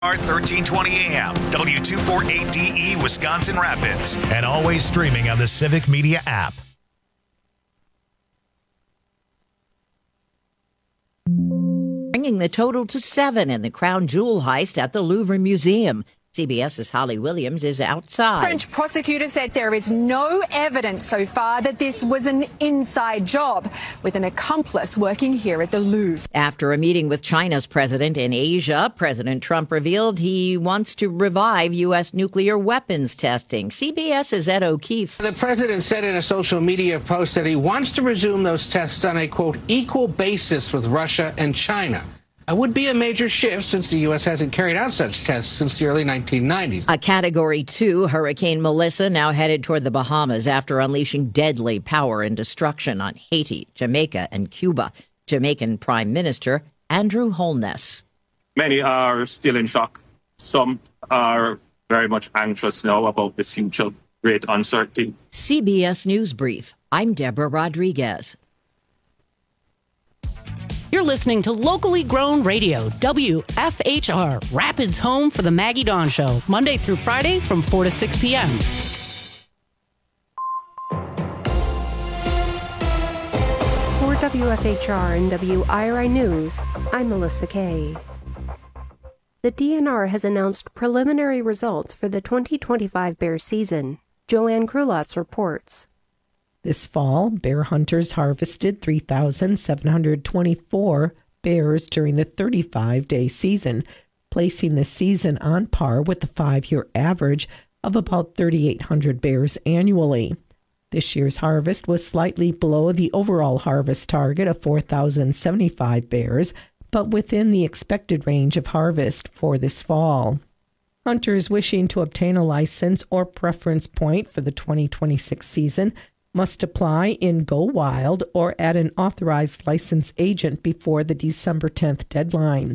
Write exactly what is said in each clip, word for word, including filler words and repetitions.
thirteen twenty A M, W two forty-eight D E, Wisconsin Rapids, and always streaming on the Civic Media app. Bringing the total to seven in the crown jewel heist at the Louvre Museum. CBS's Holly Williams is outside. French prosecutors said there is no evidence so far that this was an inside job, with an accomplice working here at the Louvre. After a meeting with China's president in Asia, President Trump revealed he wants to revive U S nuclear weapons testing. CBS's Ed O'Keefe. The president said in a social media post that he wants to resume those tests on a, quote, equal basis with Russia and China. It would be a major shift since the U S hasn't carried out such tests since the early nineteen nineties. A Category two Hurricane Melissa now headed toward the Bahamas after unleashing deadly power and destruction on Haiti, Jamaica, and Cuba. Jamaican Prime Minister Andrew Holness. Many are still in shock. Some are very much anxious now about the future. Great uncertainty. C B S News Brief. I'm Deborah Rodriguez. You're listening to locally grown radio, W F H R, Rapids' home for the Maggie Dawn Show, Monday through Friday from four to six p.m. For W F H R and W I R I News, I'm Melissa Kay. The D N R has announced preliminary results for the twenty twenty-five bear season. Joanne Krulotz reports. This fall, bear hunters harvested three thousand seven hundred twenty-four bears during the thirty-five day season, placing the season on par with the five-year average of about three thousand eight hundred bears annually. This year's harvest was slightly below the overall harvest target of four thousand seventy-five bears, but within the expected range of harvest for this fall. Hunters wishing to obtain a license or preference point for the twenty twenty-six season must apply in Go Wild or at an authorized license agent before the December tenth deadline.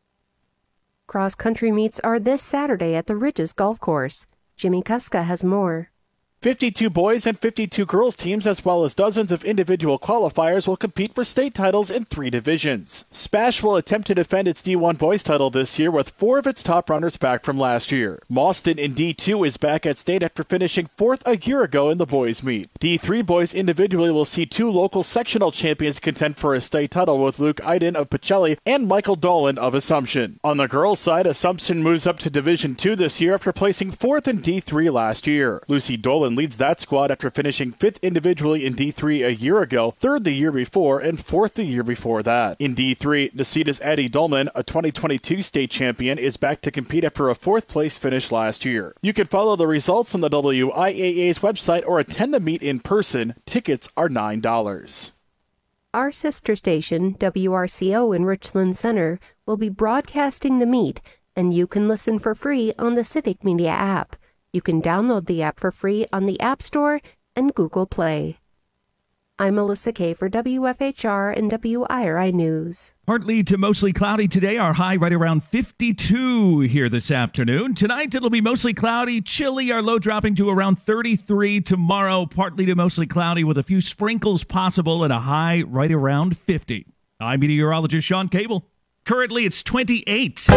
Cross-country meets are this Saturday at the Ridges Golf Course. Jimmy Kuska has more. fifty-two boys and fifty-two girls teams, as well as dozens of individual qualifiers, will compete for state titles in three divisions. Spash will attempt to defend its D one boys title this year with four of its top runners back from last year. Mauston in D two is back at state after finishing fourth a year ago in the boys meet. D three boys individually will see two local sectional champions contend for a state title with Luke Iden of Pacelli and Michael Dolan of Assumption. On the girls' side, Assumption moves up to Division two this year after placing fourth in D three last year. Lucy Dolan leads that squad after finishing fifth individually in D three a year ago, third the year before, and fourth the year before that. In D three, Nacita's Addie Dolman, a twenty twenty-two state champion, is back to compete after a fourth place finish last year. You can follow the results on the W I A A's website or attend the meet in person. Tickets are nine dollars. Our sister station, W R C O in Richland Center, will be broadcasting the meet, and you can listen for free on the Civic Media app. You can download the app for free on the App Store and Google Play. I'm Melissa Kay for W F H R and W I R I News. Partly to mostly cloudy today. Our high right around fifty-two here this afternoon. Tonight it'll be mostly cloudy, chilly. Our low dropping to around thirty-three. Tomorrow, partly to mostly cloudy with a few sprinkles possible and a high right around fifty. I'm meteorologist Sean Cable. Currently it's twenty-eight.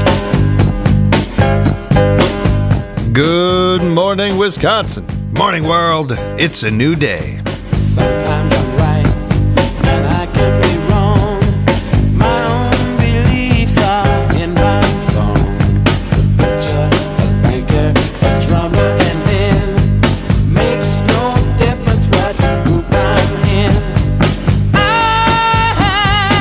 Good morning, Wisconsin. Morning, world. It's a new day. Sometimes I'm right, and I can be wrong. My own beliefs are in my song. A butcher, a banker, a drummer, and then makes no difference what group I'm in. I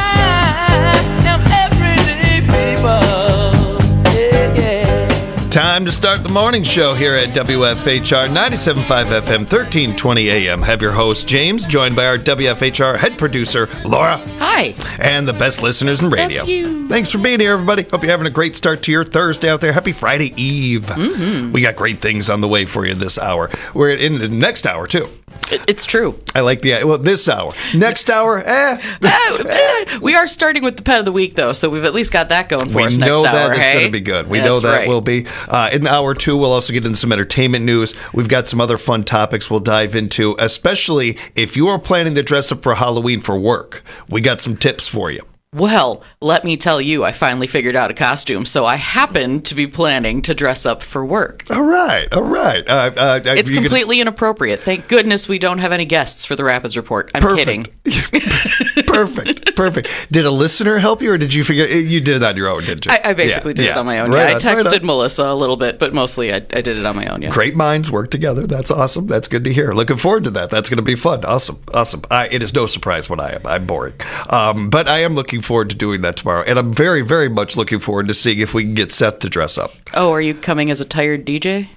am everyday people. Yeah, yeah. Time to start the morning show here at W F H R ninety-seven point five F M, thirteen twenty A M. Have your host, James, joined by our W F H R head producer, Laura. Hi. And the best listeners in radio. That's you. Thanks for being here, everybody. Hope you're having a great start to your Thursday out there. Happy Friday Eve. Mm-hmm. We got great things on the way for you this hour. We're in the next hour, too. It's true. I like the, well, this hour. Next hour, eh. eh. We are starting with the pet of the week, though, so we've at least got that going for we us next hour. We know that hey? it's going to be good. We That's know that right. will be. Uh, in hour two, we'll also get into some entertainment news. We've got some other fun topics we'll dive into, especially if you are planning to dress up for Halloween for work. We got some tips for you. Well, let me tell you, I finally figured out a costume, so I happen to be planning to dress up for work. All right, all right. Uh, uh, it's completely gonna... inappropriate. Thank goodness we don't have any guests for the Rapids Report. I'm Perfect. kidding. Perfect, perfect. Did a listener help you, or did you figure you did it on your own? Did you? I, I basically yeah, did yeah. it on my own. Right yeah, on, I texted right Melissa a little bit, but mostly I, I did it on my own. Yeah. Great minds work together. That's awesome. That's good to hear. Looking forward to that. That's going to be fun. Awesome, awesome. I, it is no surprise what I am. I'm boring, um, but I am looking forward to doing that tomorrow, and I'm very, very much looking forward to seeing if we can get Seth to dress up. Oh, are you coming as a tired D J?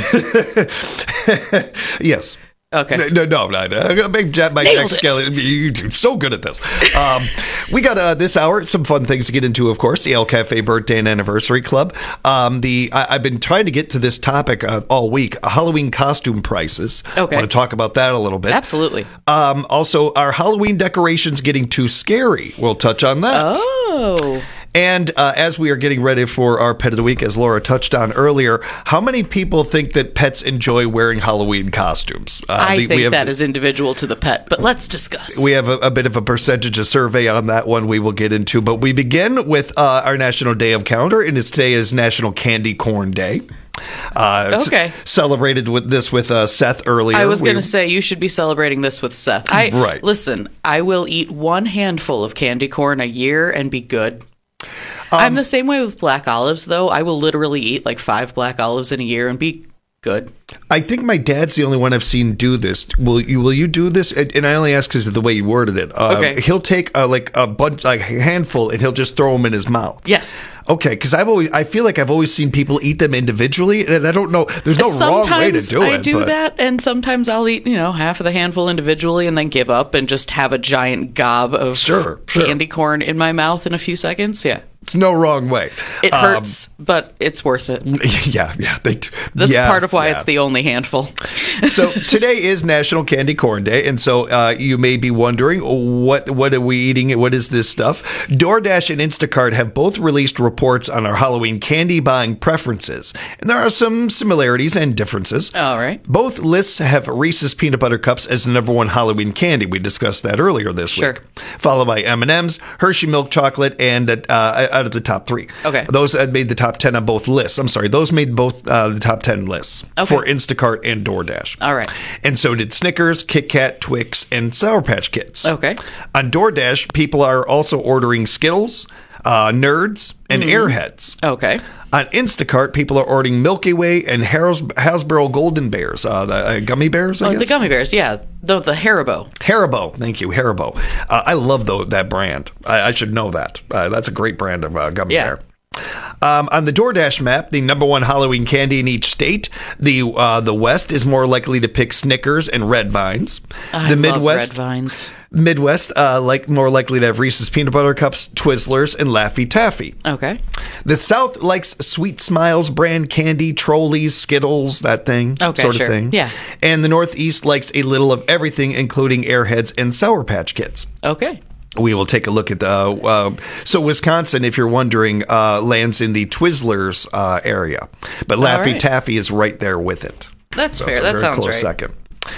Yes. Okay. No, no, no. no. I'm going to make Jack, my Jack Skelly. You're so good at this. Um, we got uh, this hour, some fun things to get into, of course. The El Cafe Birthday and Anniversary Club. Um, the I, I've been trying to get to this topic uh, all week, Halloween costume prices. Okay. I want to talk about that a little bit. Absolutely. Um, also, are Halloween decorations getting too scary? We'll touch on that. Oh. And uh, as we are getting ready for our Pet of the Week, as Laura touched on earlier, how many people think that pets enjoy wearing Halloween costumes? Uh, I the, think have, that is individual to the pet, but let's discuss. We have a, a bit of a percentage of survey on that one we will get into. But we begin with uh, our National Day of Calendar, and it's today is National Candy Corn Day. Uh, okay. Celebrated with this with uh, Seth earlier. I was going to say you should be celebrating this with Seth. I, right. Listen, I will eat one handful of candy corn a year and be good. Um, I'm the same way with black olives, though. I will literally eat like five black olives in a year and be good. I think my dad's the only one I've seen do this. Will you? Will you do this? And, and I only ask because of the way you worded it. Uh, okay. He'll take uh, like a bunch, like a handful, and he'll just throw them in his mouth. Yes. Okay, because I've always, I feel like I've always seen people eat them individually, and I don't know. There's no sometimes wrong way to do I it. I do but. that, and sometimes I'll eat, you know, half of the handful individually, and then give up and just have a giant gob of sure, sure. candy corn in my mouth in a few seconds. Yeah. It's no wrong way. It hurts, um, but it's worth it. Yeah, yeah. They, That's yeah, part of why yeah. it's the only handful. So today is National Candy Corn Day, and so uh, you may be wondering, what what are we eating? What is this stuff? DoorDash and Instacart have both released reports on our Halloween candy buying preferences, and there are some similarities and differences. All right. Both lists have Reese's Peanut Butter Cups as the number one Halloween candy. We discussed that earlier this sure. week. Followed by M and M's, Hershey Milk Chocolate, and uh, out of the top three. Okay. Those uh, made the top ten on both lists. I'm sorry. Those made both uh, the top ten lists okay. for Instacart and DoorDash. All right. And so did Snickers, Kit Kat, Twix, and Sour Patch Kids. Okay. On DoorDash, people are also ordering Skittles, uh, Nerds, and mm. Airheads. Okay. On Instacart, people are ordering Milky Way and Harris, Hasbro Golden Bears, uh, the uh, gummy bears, I oh, guess? The gummy bears, yeah. The, the Haribo. Haribo. Thank you, Haribo. Uh, I love the, that brand. I, I should know that. Uh, that's a great brand of uh, gummy yeah. bear. Um, on the DoorDash map, the number one Halloween candy in each state, the uh, the West is more likely to pick Snickers and Red Vines. I the love Midwest, Red Vines. Midwest, uh, like more likely to have Reese's Peanut Butter Cups, Twizzlers, and Laffy Taffy. Okay. The South likes Sweet Smiles brand candy, Trolleys, Skittles, that thing, okay, sort sure. of thing. Yeah. And the Northeast likes a little of everything, including Airheads and Sour Patch Kids. Okay. We will take a look at the. Uh, so Wisconsin, if you're wondering, uh, lands in the Twizzlers uh, area, but Laffy right. Taffy is right there with it. That's so fair. It's a that very sounds close right. Second.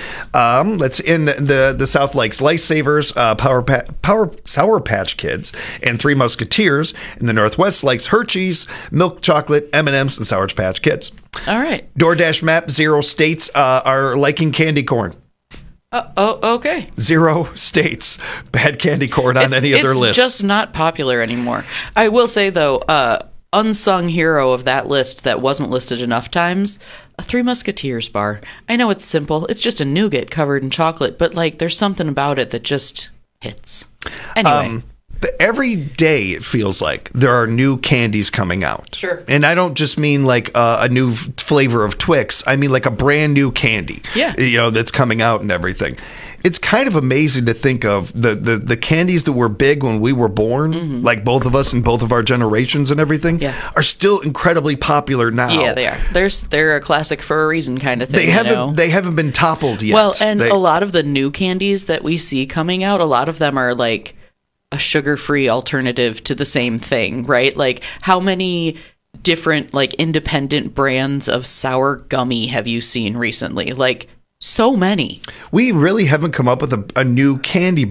Um, let's in the the South likes Lifesavers, uh, Power pa- Power Sour Patch Kids, and Three Musketeers. And the Northwest likes Hershey's, Milk Chocolate, M and M's, and Sour Patch Kids. All right. DoorDash map zero states uh, are liking candy corn. Uh, oh, okay. Zero states bad candy corn on it's, any other it's list. It's just not popular anymore. I will say, though, uh, unsung hero of that list that wasn't listed enough times, a Three Musketeers bar. I know it's simple. It's just a nougat covered in chocolate, but, like, there's something about it that just hits. Anyway. Um, but every day, it feels like, there are new candies coming out. Sure. And I don't just mean like uh, a new f- flavor of Twix. I mean like a brand new candy. Yeah. You know, that's coming out and everything. It's kind of amazing to think of the, the, the candies that were big when we were born, mm-hmm. like both of us and both of our generations and everything, yeah. are still incredibly popular now. Yeah, they are. They're, they're a classic for a reason kind of thing. They haven't, you know? they haven't been toppled yet. Well, and they, a lot of the new candies that we see coming out, a lot of them are like a sugar-free alternative to the same thing, right? Like, how many different, like, independent brands of sour gummy have you seen recently? Like, so many. We really haven't come up with a, a new candy bar.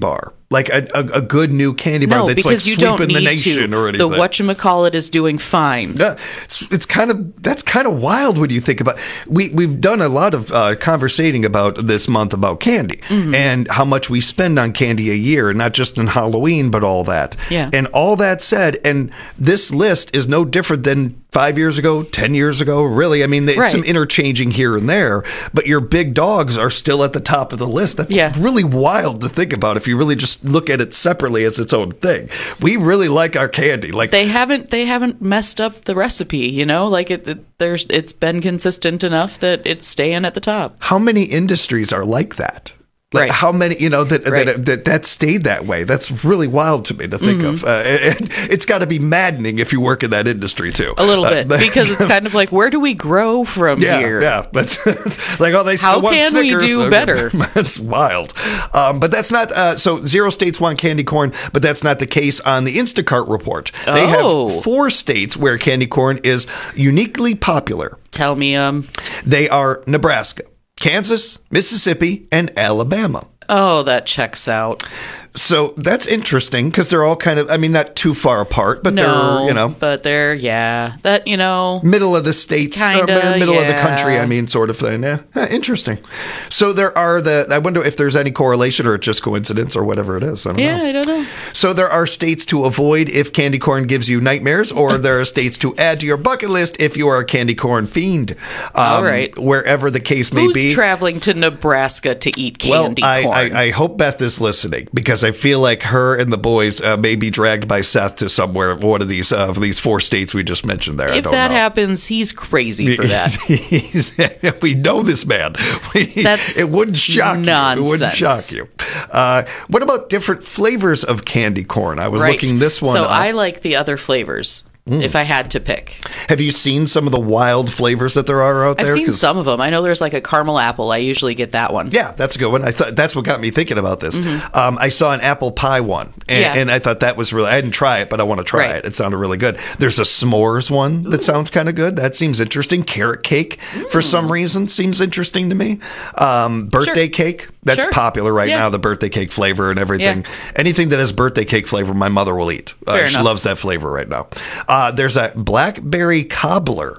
Like a, a, a good new candy bar No, that's because like you don't sweeping the need nation to. or anything. The whatchamacallit is doing fine. Yeah, it's, it's kind of that's kind of wild when you think about. We we've done a lot of uh, conversating about this month about candy Mm-hmm. and how much we spend on candy a year, not just in Halloween, but all that. Yeah. And all that said, and this list is no different than five years ago, ten years ago. Really, I mean, it's Right. some interchanging here and there, but your big dogs are still at the top of the list. That's Yeah. really wild to think about if you really just look at it separately as its own thing. We really like our candy. Like They haven't they haven't messed up the recipe, you know? Like it, it there's it's been consistent enough that it's staying at the top. how many industries are like that? Like Right. how many, you know, that, Right. that that that stayed that way. That's really wild to me to think Mm-hmm. of. Uh, and it's got to be maddening if you work in that industry too. A little Uh, bit. Because it's kind of like, where do we grow from yeah, here? yeah. That's like, oh, they still How want can we Snickers. do Okay. better? That's wild. Um, but that's not. Uh, so zero states want candy corn, but that's not the case on the Instacart report. They Oh. have four states where candy corn is uniquely popular. Tell me, um, They are Nebraska, Kansas, Mississippi, and Alabama. oh, that checks out. So that's interesting because they're all kind of, I mean, not too far apart, but no, they're, you know, but they're yeah, that you know, middle of the states, or Kinda, mi- middle of the yeah. country, I mean, sort of thing. Yeah, Huh, interesting. So there are the, I wonder if there's any correlation or it's just coincidence or whatever it is. I don't yeah, know. I don't know. So there are states to avoid if candy corn gives you nightmares, or there are states to add to your bucket list if you are a candy corn fiend. Um, All right. Wherever the case may Who's be. traveling to Nebraska to eat Well, candy I, corn? I, I hope Beth is listening because I feel like her and the boys uh, may be dragged by Seth to somewhere, one of these uh, these four states we just mentioned there. I if don't that know. happens, he's crazy for that. He's- we know this man. We, That's it wouldn't shock you. It wouldn't nonsense. shock you. Uh, what about different flavors of candy corn? I was Right. looking this one So up. I like the other flavors. If I had to pick, Have you seen some of the wild flavors that there are out I've there? seen 'Cause- some of them. I know there's like a caramel apple. I usually get that one. Yeah, that's a good one. I thought that's what got me thinking about this. Um, I saw an apple pie one, and, Yeah. and I thought that was really. I didn't try it, but I want to try Right. it. It sounded really good. There's a s'mores one that sounds kind of good. That seems interesting. Carrot cake, for some reason, seems interesting to me. Um, birthday cake. That's Sure. popular right Yeah. now. The birthday cake flavor and everything. Yeah. Anything that has birthday cake flavor, my mother will eat. Uh, Fair she enough. loves that flavor right now. Uh, there's a blackberry cobbler.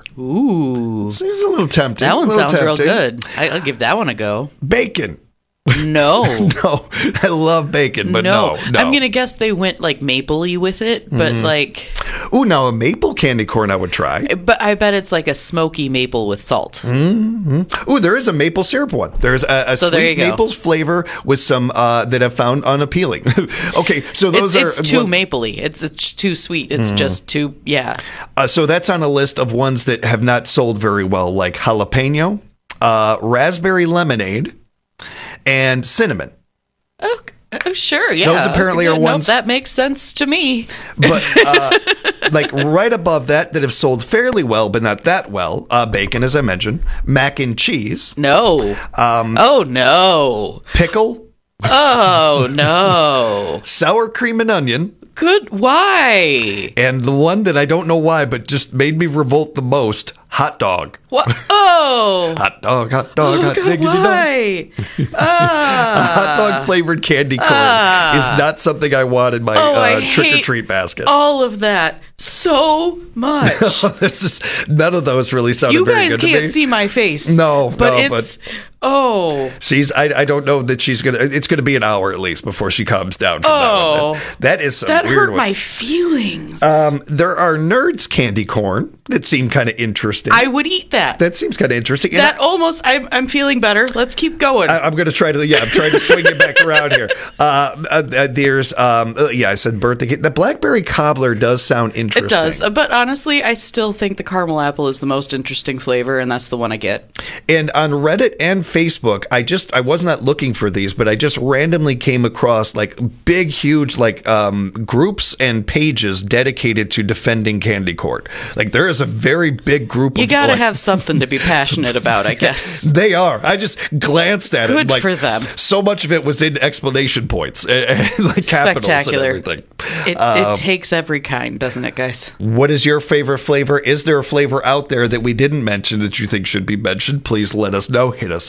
Ooh, Seems a little tempting. that one a little sounds real tempting. good. I, I'll give that one a go. Bacon. No. No, I love bacon, but no, no. I'm gonna guess they went like mapley with it, but Mhm. like, Ooh, now a maple candy corn I would try. but I bet it's like a smoky maple with salt. hmm Ooh, there is a maple syrup one. There's a, a So there sweet you go. maple flavor with some uh, that I've found unappealing. Okay, so those it's, are it's too well, mapley. It's it's too sweet. It's Mm. just too yeah. uh, so that's on a list of ones that have not sold very well, like jalapeno, uh, raspberry lemonade, and cinnamon. Oh, oh sure, yeah. Those apparently Yeah, are nope, ones- that makes sense to me. But uh, like right above that, that have sold fairly well, but not that well. Uh, bacon, as I mentioned, mac and cheese. No. Um, oh no. Pickle. Oh no. Sour cream and onion. Good. Why? And the one that I don't know why, but just made me revolt the most, hot dog. What? Oh. Hot dog, hot dog, Oh, hot God, diggity dog. why? A Ah. hot dog flavored candy corn Ah. is not something I want in my Oh, I uh, trick or hate treat basket. All of that so much. This is none of those really sounded You very guys good to can't me. see my face. No, but no, it's oh. She's. I. I don't know that she's gonna. It's gonna be an hour at least before she calms down. From Oh. that, one. that is some That weird hurt ones. my feelings. Um, there are Nerds candy corn that seem kind of interesting. I would eat that. That seems kind of interesting. And That almost. I'm. I'm feeling better. Let's keep going. I, I'm going to try to. Yeah, I'm trying to swing it back around here. Uh, uh, uh, there's. Um, uh, yeah, I said birthday cake. The blackberry cobbler does sound interesting. It does, uh, but honestly, I still think the caramel apple is the most interesting flavor, and that's the one I get. And on Reddit and Facebook, I just I was not looking for these, but I just randomly came across like big, huge like um, groups and pages dedicated to defending candy corn. Like there is a very big group. You of, got to like, have something to be passionate about, I guess. They are. I just glanced at it. Good and, like, for them. So much of it was in explanation points, and, and, like capitals and Spectacular. everything. It, Um, it takes every kind, doesn't it, guys? What is your favorite flavor? Is there a flavor out there that we didn't mention that you think should be mentioned? Please let us know. Hit us up.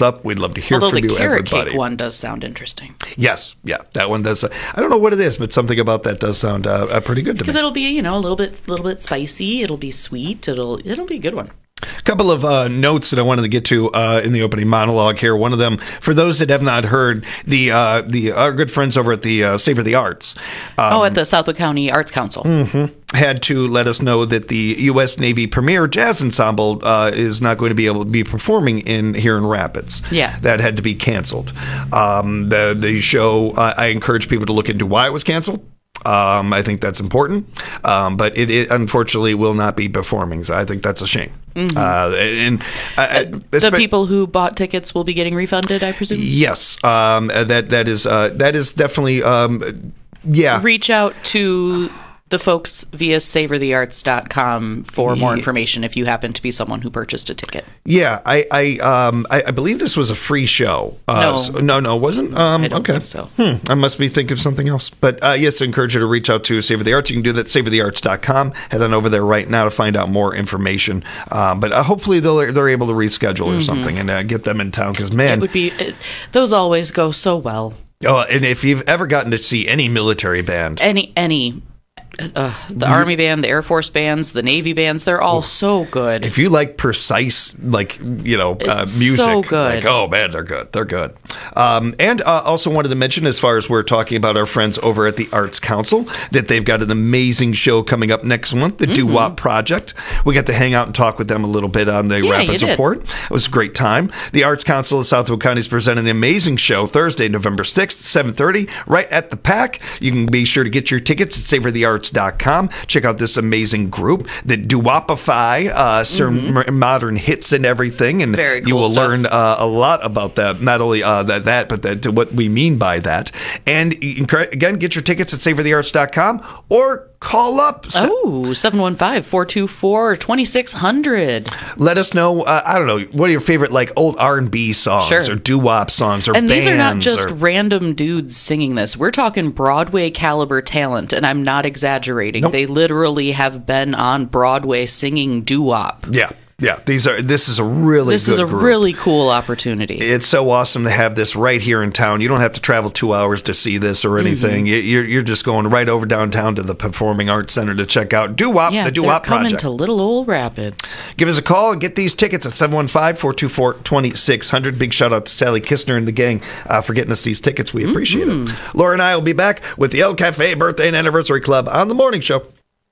up. We'd love to hear Although from the you, carrot everybody. cake one does sound interesting. Yes, yeah, that one does. Uh, I don't know what it is, but something about that does sound uh, uh, pretty good to me. Because it'll be, you know, a little bit, little bit spicy. It'll be sweet. It'll, it'll be a good one. A couple of uh, notes that I wanted to get to uh, in the opening monologue here. One of them, for those that have not heard, the uh, the our good friends over at the uh, Savor the Arts. Um, oh, at the Southwood County Arts Council. Mm-hmm, had to let us know that the U S Navy Premier Jazz Ensemble uh, is not going to be able to be performing in here in Rapids. Yeah. That had to be canceled. Um, the, the show, uh, I encourage people to look into why it was canceled. Um, I think that's important, um, but it, it unfortunately will not be performing. So I think that's a shame. Mm-hmm. Uh, and uh, the people who bought tickets will be getting refunded, I presume. Yes, um, that that is uh, that is definitely um, yeah. Reach out to the folks via savor the arts dot com for more information if you happen to be someone who purchased a ticket. Yeah, I I um I, I believe this was a free show. Uh, no, so, no, no, it wasn't. Um, I don't okay. think so. Hmm, I must be thinking of something else. But uh, yes, I encourage you to reach out to Savor the Arts. You can do that at savor the arts dot com. Head on over there right now to find out more information. Um, but uh, hopefully they'll they're able to reschedule or Mm-hmm. something and uh, get them in town because man, It would be it, those always go so well. Oh, and if you've ever gotten to see any military band, Any any. Uh, the Army band, the Air Force bands, the Navy bands, they're all so good. if you like precise, like, you know, uh, It's music, so good. like, oh man, they're good. They're good. Um, and uh, also wanted to mention, as far as we're talking about our friends over at the Arts Council, that they've got an amazing show coming up next month, the Mm-hmm. Doo-Wop Project. We got to hang out and talk with them a little bit on the Yeah, Rapids you did. Report. It was a great time. The Arts Council of Southwood County is presenting an amazing show Thursday, November sixth, seven thirty, right at the Pack. You can be sure to get your tickets at savor the arts dot com. Check out this amazing group that doo-wopify uh, certain Mm-hmm. modern hits and everything, and Very cool you will stuff. learn uh, a lot about that. Not only uh, that, that, but that, what we mean by that. And you can, again, get your tickets at savor the arts dot com or call up. Oh, seven one five, four two four, two six zero zero. Let us know. Uh, I don't know, what are your favorite like old R and B songs Sure. or doo-wop songs or And bands? these are not just or, random dudes singing this. We're talking Broadway caliber talent, and I'm not exaggerating. Nope. They literally have been on Broadway singing doo-wop. yeah. Yeah, these are. This is a really This good is a group. really cool opportunity. It's so awesome to have this right here in town. You don't have to travel two hours to see this or anything. Mm-hmm. You You're, you're just going right over downtown to the Performing Arts Center to check out Doo-Wop, yeah, the they're Doo-Wop coming Project. to Little Old Rapids. Give us a call and get these tickets at seven one five, four two four, two six zero zero. Big shout out to Sally Kistner and the gang uh, for getting us these tickets. We appreciate Mm-hmm. it. Laura and I will be back with the El Cafe Birthday and Anniversary Club on the morning show.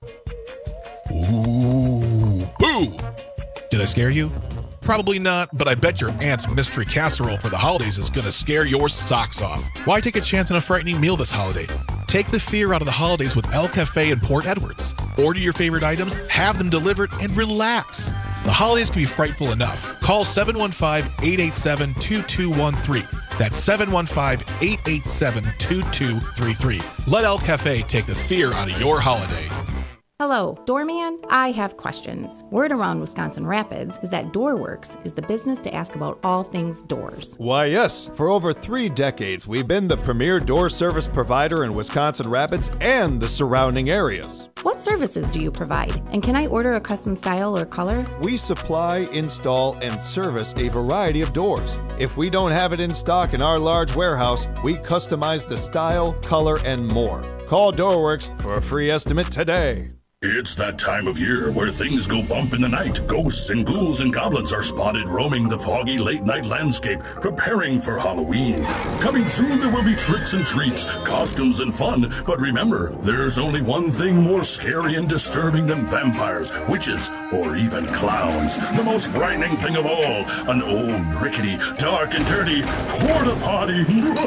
Ooh, boo! Did I scare you? Probably not, but I bet your aunt's mystery casserole for the holidays is gonna scare your socks off. Why take a chance on a frightening meal this holiday? Take the fear out of the holidays with El Cafe in Port Edwards. Order your favorite items, have them delivered, and relax. The holidays can be frightful enough. Call seven one five, eight eight seven, two two one three. That's seven one five, eight eight seven, two two three three. Let El Cafe take the fear out of your holiday. Hello, Doorman. I have questions. Word around Wisconsin Rapids is that DoorWorks is the business to ask about all things doors. Why, yes. For over three decades, we've been the premier door service provider in Wisconsin Rapids and the surrounding areas. What services do you provide? And can I order a custom style or color? We supply, install, and service a variety of doors. If we don't have it in stock in our large warehouse, we customize the style, color, and more. Call DoorWorks for a free estimate today. It's that time of year where things go bump in the night. Ghosts and ghouls and goblins are spotted roaming the foggy late-night landscape, preparing for Halloween. Coming soon, there will be tricks and treats, costumes and fun. But remember, there's only one thing more scary and disturbing than vampires, witches, or even clowns. The most frightening thing of all, an old, rickety, dark and dirty porta potty.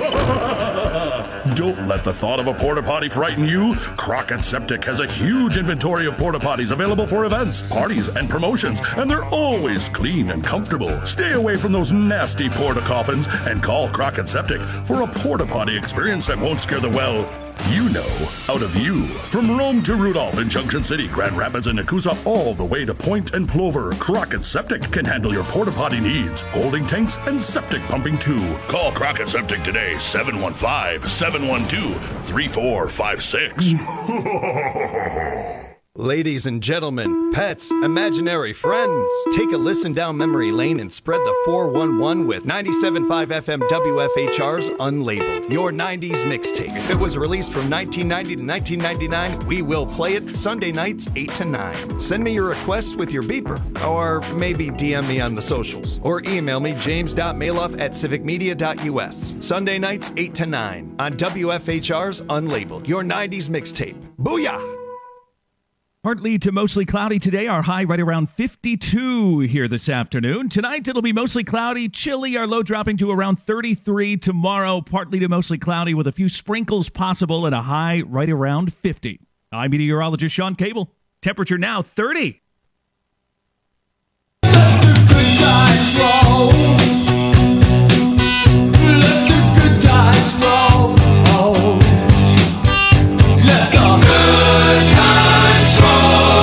Don't let the thought of a porta potty frighten you. Crockett Septic has a huge inventory of porta potties available for events, parties, and promotions, and they're always clean and comfortable. Stay away from those nasty porta coffins and call Crockett Septic for a porta potty experience that won't scare the well, you know, out of you. From Rome to Rudolph in Junction City, Grand Rapids, and Nakusa, all the way to Point and Plover, Crockett Septic can handle your porta potty needs, holding tanks and septic pumping too. Call Crockett Septic today, seven one five, seven one two, three four five six. Ladies and gentlemen, pets, imaginary friends, take a listen down memory lane and spread the four one one with ninety-seven point five F M W F H R's Unlabeled, your nineties mixtape. If it was released from nineteen ninety to nineteen ninety-nine, we will play it Sunday nights eight to nine. Send me your request with your beeper, or maybe D M me on the socials, or email me james dot maloff at civic media dot u s. Sunday nights eight to nine on W F H R's Unlabeled, your nineties mixtape. Booyah! Partly to mostly cloudy today. Our high right around fifty-two here this afternoon. Tonight it'll be mostly cloudy, chilly. Our low dropping to around thirty-three. Tomorrow, partly to mostly cloudy with a few sprinkles possible and a high right around fifty. I'm meteorologist Sean Cable. Temperature now thirty. Let the good times roll. Let the good times roll. Let the good times roll.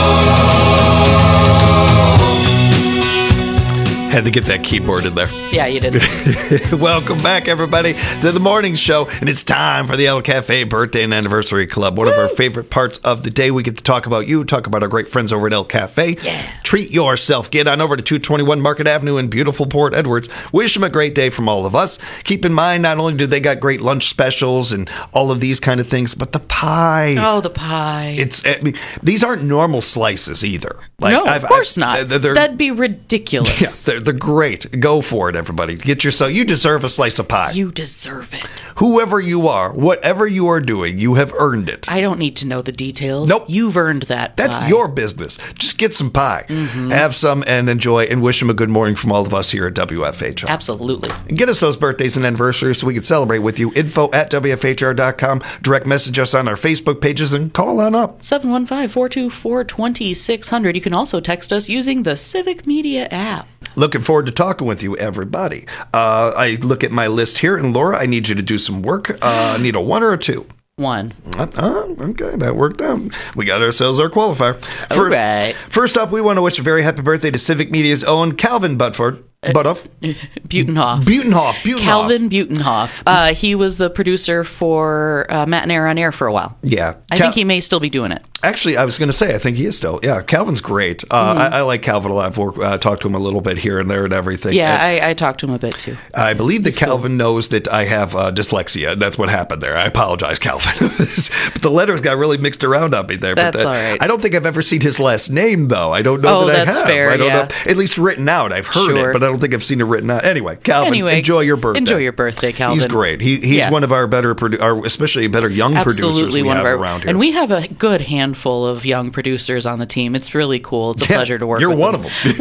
Had to get that keyboard in there. Yeah, you did. Welcome back, everybody, to the morning show. And it's time for the El Cafe Birthday and Anniversary Club. One Woo! Of our favorite parts of the day. We get to talk about you, talk about our great friends over at El Cafe. Yeah. Treat yourself. Get on over to two twenty-one Market Avenue in beautiful Port Edwards. Wish them a great day from all of us. Keep in mind, not only do they got great lunch specials and all of these kind of things, but the pie. Oh, the pie. It's I mean, these aren't normal slices either. Like, no, I've, of course I've, not. That'd be ridiculous. Yeah, they're, they're great. Go for it, everybody. Get yourself. You deserve a slice of pie. You deserve it. Whoever you are, whatever you are doing, you have earned it. I don't need to know the details. Nope. You've earned that pie. That's your business. Just get some pie. Mm-hmm. Have some and enjoy, and wish them a good morning from all of us here at W F H R. Absolutely. Get us those birthdays and anniversaries so we can celebrate with you. Info at W F H R dot com. Direct message us on our Facebook pages and call on up. seven one five, four two four, two six zero zero. You can also text us using the Civic Media app. Looking forward to talking with you, everybody. Uh, I look at my list here, and Laura, I need you to do some work. Uh, I need a one or a two. One. Uh, uh, okay, that worked out. We got ourselves our qualifier. All First, right. First up, we want to wish a very happy birthday to Civic Media's own Calvin Budford. Butoff. Butenhoff. Butenhoff. Butenhoff. Calvin Butenhoff. Uh, he was the producer for uh, Matt and Air on Air for a while. Yeah. I Cal- think he may still be doing it. Actually, I was going to say, I think he is still. Yeah, Calvin's great. Uh, mm-hmm. I, I like Calvin a lot. I've worked, uh, talked to him a little bit here and there and everything. Yeah, and I, I talked to him a bit too. I believe that He's Calvin cool. knows that I have uh, dyslexia. That's what happened there. I apologize, Calvin. But the letters got really mixed around on me there. That's but that, all right. I don't think I've ever seen his last name, though. I don't know oh, that I that's have. Fair, I don't yeah. know. At least written out. I've heard sure. it, but I don't think I've seen it written out. Anyway, Calvin, anyway, enjoy your birthday. Enjoy your birthday, Calvin. He's great. He, he's yeah. one of our better, produ- our, especially better young Absolutely producers we one have of our, around here. And we have a good handful of young producers on the team. It's really cool. It's a yeah, pleasure to work you're with one them. of them.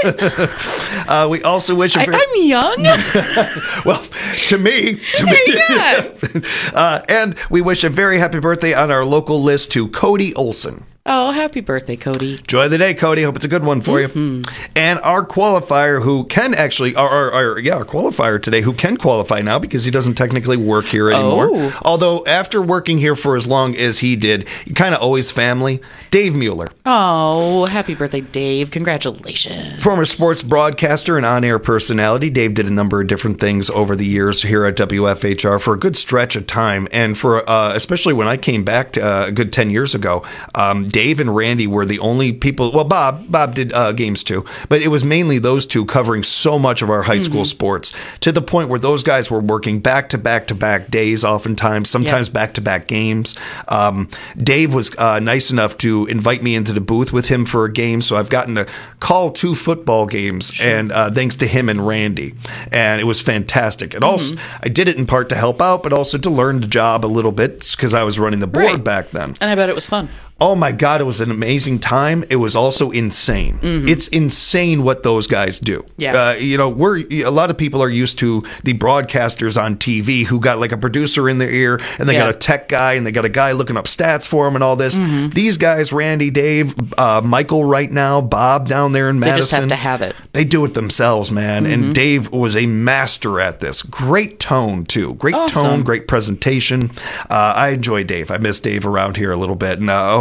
What? uh, we also wish... I, very- I'm young. Well, to me. To me. Yeah. uh, and we wish a very happy birthday on our local list to Cody Olson. Oh, happy birthday, Cody. Enjoy the day, Cody. Hope it's a good one for mm-hmm. you. And our qualifier who can actually, our, our, our, yeah, our qualifier today who can qualify now because he doesn't technically work here anymore. Oh. Although after working here for as long as he did, kind of always family, Dave Mueller. Oh, happy birthday, Dave. Congratulations. Former sports broadcaster and on-air personality, Dave did a number of different things over the years here at W F H R for a good stretch of time. And for, uh, especially when I came back to, uh, a good ten years ago, um, Dave and Randy were the only people, well, Bob, Bob did uh, games too, but it was mainly those two covering so much of our high school mm-hmm. sports to the point where those guys were working back to back to back days oftentimes, sometimes back to back games. Um, Dave was uh, nice enough to invite me into the booth with him for a game, so I've gotten to call two football games, sure. and uh, thanks to him and Randy, and it was fantastic. And mm-hmm. also, I did it in part to help out, but also to learn the job a little bit because I was running the board right. back then. And I bet it was fun. Oh my God, it was an amazing time. It was also insane. Mm-hmm. It's insane what those guys do. Yeah. Uh, you know, we're a lot of people are used to the broadcasters on T V who got like a producer in their ear and they yeah. got a tech guy and they got a guy looking up stats for them and all this. Mm-hmm. These guys, Randy, Dave, uh, Michael right now, Bob down there in Madison. They just have to have it. They do it themselves, man. Mm-hmm. And Dave was a master at this. Great tone, too. Great awesome. tone, great presentation. Uh, I enjoy Dave. I miss Dave around here a little bit. And uh,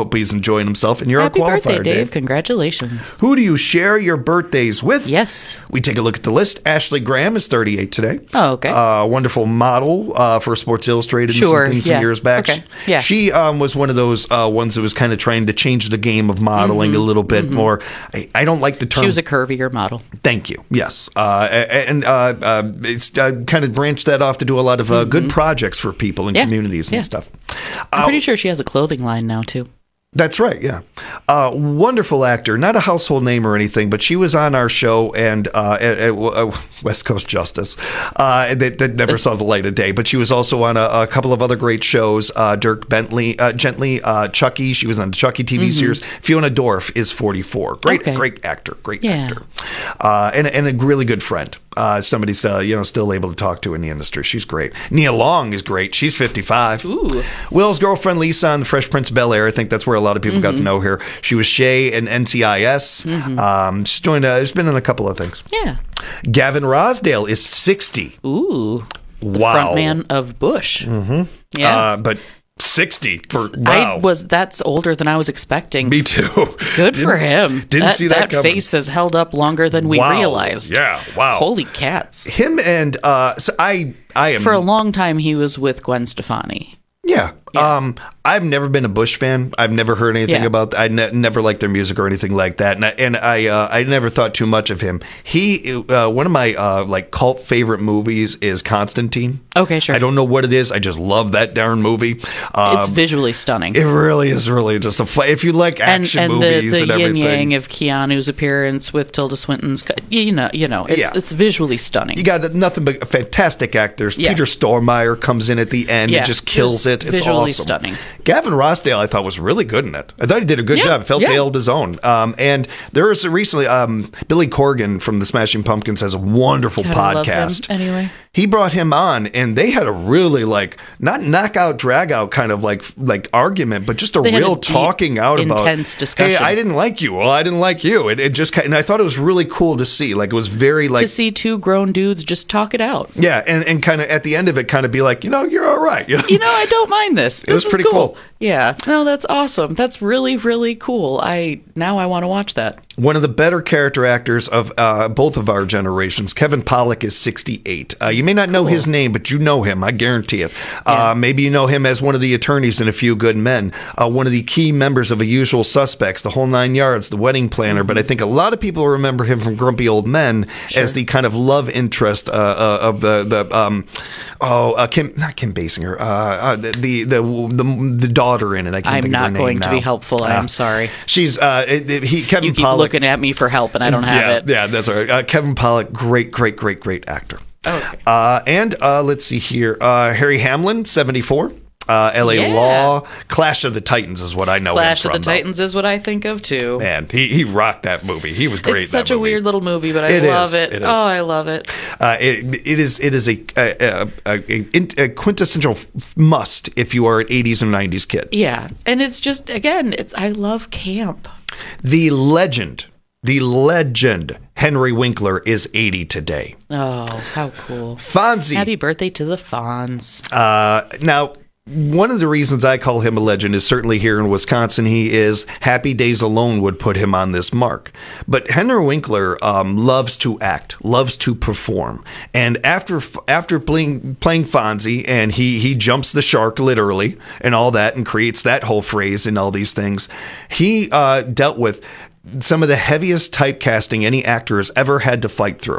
hope he's enjoying himself. And you're Happy our qualifier, birthday, Dave. Dave. Congratulations. Who do you share your birthdays with? Yes. We take a look at the list. Ashley Graham is thirty-eight today. Oh, okay. Uh, wonderful model uh, for Sports Illustrated Sure, and some things yeah. some years back. Okay, yeah. She um, was one of those uh, ones that was kind of trying to change the game of modeling Mhm, a little bit mhm. more. I, I don't like the term. She was a curvier model. Thank you. Yes. Uh, and uh, uh, it's uh, kind of branched that off to do a lot of uh, good projects for people and Yeah, communities and yeah. stuff. I'm Uh, pretty sure she has a clothing line now, too. That's right, yeah. Uh, wonderful actor, not a household name or anything, but she was on our show and uh, at, at, uh, West Coast Justice uh, that, that never saw the light of day. But she was also on a, a couple of other great shows. Uh, Dirk Bentley, uh, Gently, uh, Chucky. She was on the Chucky T V Mhm. series. Fiona Dorff is forty-four. Great, Okay. great actor, great Yeah. actor, uh, and and a really good friend. Uh, somebody's uh, you know still able to talk to in the industry. She's great. Nia Long is great. She's fifty-five. Ooh. Will's girlfriend Lisa on The Fresh Prince of Bel-Air. I think that's where a lot of people got to Mhm. know her. She was Shay in N C I S. Mhm. Um, she's doing. Uh, she's been in a couple of things. Yeah. Gavin Rosdale is sixty. Ooh. The Wow. front man of Bush. Mm-hmm. Yeah. Uh, but sixty for wow. I was that's older than I was expecting. Me too. Good for Didn't- him. Didn't that, see that, that coming. face has held up longer than we Wow. realized. Yeah. Wow. Holy cats. Him and uh, so I. I am For a long time, he was with Gwen Stefani. Yeah. Um, I've never been a Bush fan. I've never heard anything Yeah. about. I ne- never liked their music or anything like that. And I, and I, uh, I never thought too much of him. He, uh, one of my uh, like cult favorite movies is Constantine. Okay, sure. I don't know what it is. I just love that darn movie. Um, It's visually stunning. It really is. Really just a. fu- If you like and action and movies the, and the yin everything, yang of Keanu's appearance with Tilda Swinton's, co- you know, you know, it's, Yeah. it's visually stunning. you got nothing but fantastic actors. Yeah. Peter Stormare comes in at the end Yeah, and just kills it was it. It's visually awesome. stunning. Gavin Rossdale, I thought, was really good in it. I thought he did a good Yeah, job. Felt yeah. he held his own. Um, and there was a recently um, Billy Corgan from the Smashing Pumpkins has a wonderful God, I love him. podcast. Anyway, He brought him on, and they had a really like not knockout, drag out kind of like like argument, but just a They had real a deep, talking out about intense discussion. Hey, I didn't like you. Well, I didn't like you. It, it just kind and I thought it was really cool to see. Like it was very like to see two grown dudes just talk it out. yeah, and, and kind of at the end of it, kind of be like, you know, you're all right. You know? You know, I don't mind this. It was This is pretty cool. Yeah, no, that's awesome. That's really, really cool. I now I want to watch that. One of the better character actors of uh, both of our generations, Kevin Pollak, is sixty-eight. Uh, you may not know his name, but you know him. I guarantee it. Uh, maybe you know him as one of the attorneys in A Few Good Men, uh, one of the key members of A Usual Suspects, The Whole Nine Yards, The Wedding Planner. But I think a lot of people remember him from Grumpy Old Men as the kind of love interest uh, uh, of the the um, oh uh, Kim, not Kim Basinger, uh, uh, the, the the the the daughter in it. I can't I'm think of her not name going to now. be helpful. Uh, I'm sorry. She's uh, it, it- he Kevin You keep Pollak. looking at me for help, and I don't have yeah, it. Yeah, that's all right. Uh, Kevin Pollak, great, great, great, great actor. Okay. Uh, and uh, let's see here. Uh, Harry Hamlin, seventy-four. Uh, L A Yeah. Law. Clash of the Titans is what I know Clash him of from. the Titans is what I think of too. Man, he, he rocked that movie. He was great. It's in that such a movie. weird little movie, but I It love is, it. it is. Oh, I love it. Uh, it, it is it is a, a, a, a, a quintessential f- must if you are an eighties and nineties kid. Yeah, and it's just again, it's I love camp. The legend, the legend, Henry Winkler is eighty today. Oh, how cool! Fonzie. Happy birthday to the Fonz. Uh, now, one of the reasons I call him a legend is certainly here in Wisconsin. He is Happy Days alone would put him on this mark. But Henry Winkler um, loves to act, loves to perform, and after after playing playing Fonzie, and he he jumps the shark literally and all that, and creates that whole phrase and all these things. He uh, dealt with some of the heaviest typecasting any actor has ever had to fight through.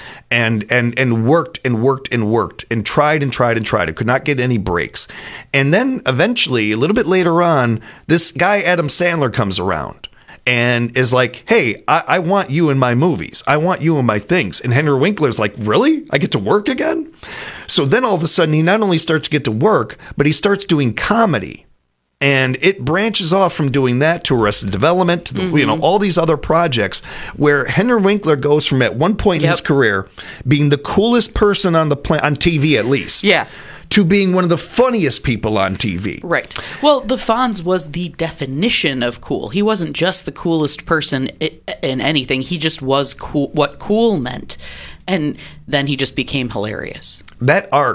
And and and worked and worked and worked and tried and tried and tried. It could not get any breaks. And then eventually, a little bit later on, this guy Adam Sandler comes around and is like, "Hey, I, I want you in my movies. I want you in my things." And Henry Winkler's like, "Really? I get to work again?" So then all of a sudden, he not only starts to get to work, but he starts doing comedy. And it branches off from doing that to Arrested Development, to the, Mm-hmm. you know, all these other projects where Henry Winkler goes from at one point in his Yep. career being the coolest person on the pla- on T V at least, Yeah. to being one of the funniest people on T V. Right. Well, the Fonz was the definition of cool. He wasn't just the coolest person i- in anything. He just was cool. What cool meant, and then he just became hilarious. That arc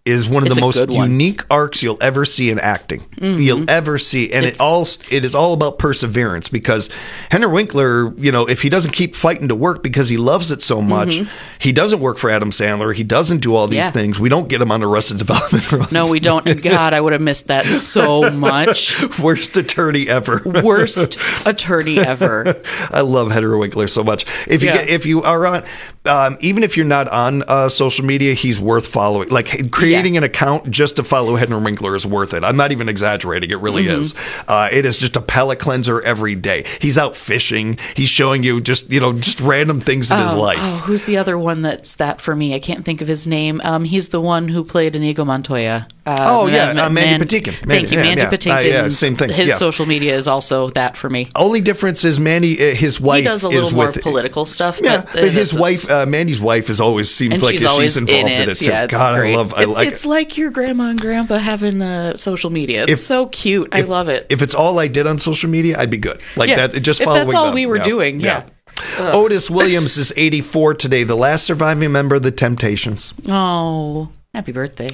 is one of It's the a most good one. unique arcs you'll ever see in acting. Mhm. You'll ever see, and It's- it all it is all about perseverance. Because Henry Winkler, you know, if he doesn't keep fighting to work because he loves it so much, Mhm. he doesn't work for Adam Sandler. He doesn't do all these Yeah. things. We don't get him on Arrested Development. or all No, this- we don't. And God, I would have missed that so much. Worst attorney ever. Worst attorney ever. I love Henry Winkler so much. If you Yeah. get, if you are on, um, even if you're not on uh, social media, he's worth following. Like creating an account just to follow Henry Winkler is worth it. I'm not even exaggerating. It really Mhm. is. Uh, it is just a palate cleanser every day. He's out fishing. He's showing you just you know just random things in his Oh, life. Oh, who's the other one that's that for me? I can't think of his name. Um, he's the one who played Inigo Montoya. Uh, Oh, yeah, Ma- uh, Mandy Man- Patinkin. Thank Mandy- you, yeah, Mandy yeah. Uh, Patinkin. yeah, same thing, His yeah. social media is also that for me. Only difference is Mandy, uh, his wife, He does a little is more with political stuff. Yeah, but, but his wife, uh, Mandy's wife, has always seemed and like she's she's, always involved in in it. it. too. Yeah, it's God, great. I love. I it's, like it's it. like your grandma and grandpa having uh, social media. It's If- so cute. I if- love it. If it's all I did on social media, I'd be good. Like Yeah, that, just if following that's all them. we were Yeah. doing, yeah. Ugh. Otis Williams is eighty-four today, the last surviving member of the Temptations. Oh, happy birthday.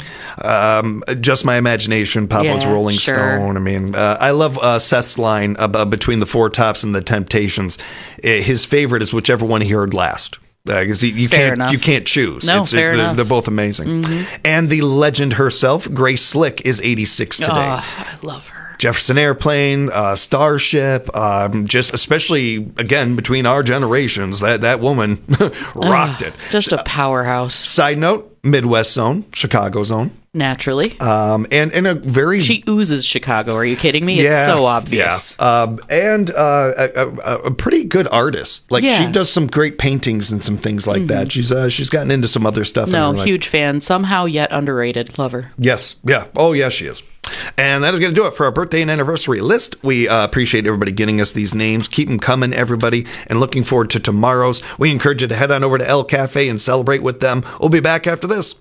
Um, just my imagination, Papa's Yeah, Rolling sure. Stone. I mean, uh, I love uh, Seth's line about between the Four Tops and the Temptations. Uh, His favorite is whichever one he heard last. Because you Fair can't enough. you can't choose. No, It's, fair they're, enough. they're both amazing. Mhm. And the legend herself, Grace Slick, is eighty-six today. Oh, I love her. Jefferson Airplane, uh, Starship, um, just especially again between our generations, that that woman rocked it. Just a powerhouse. Side note: Midwest Zone, Chicago Zone, Naturally. um, and and a very She oozes Chicago. Are you kidding me? yeah, It's so obvious. yeah. Um, and uh, a, a, a pretty good artist. Like Yeah. she does some great paintings and some things like that. She's uh, she's gotten into some other stuff. in No, her life. huge fan. Somehow yet underrated. Love her. Yes. Yeah. Oh, yeah, she is. And that is going to do it for our birthday and anniversary list. We uh, appreciate everybody getting us these names. Keep them coming, everybody. And looking forward to tomorrow's. We encourage you to head on over to El Cafe and celebrate with them. We'll be back after this.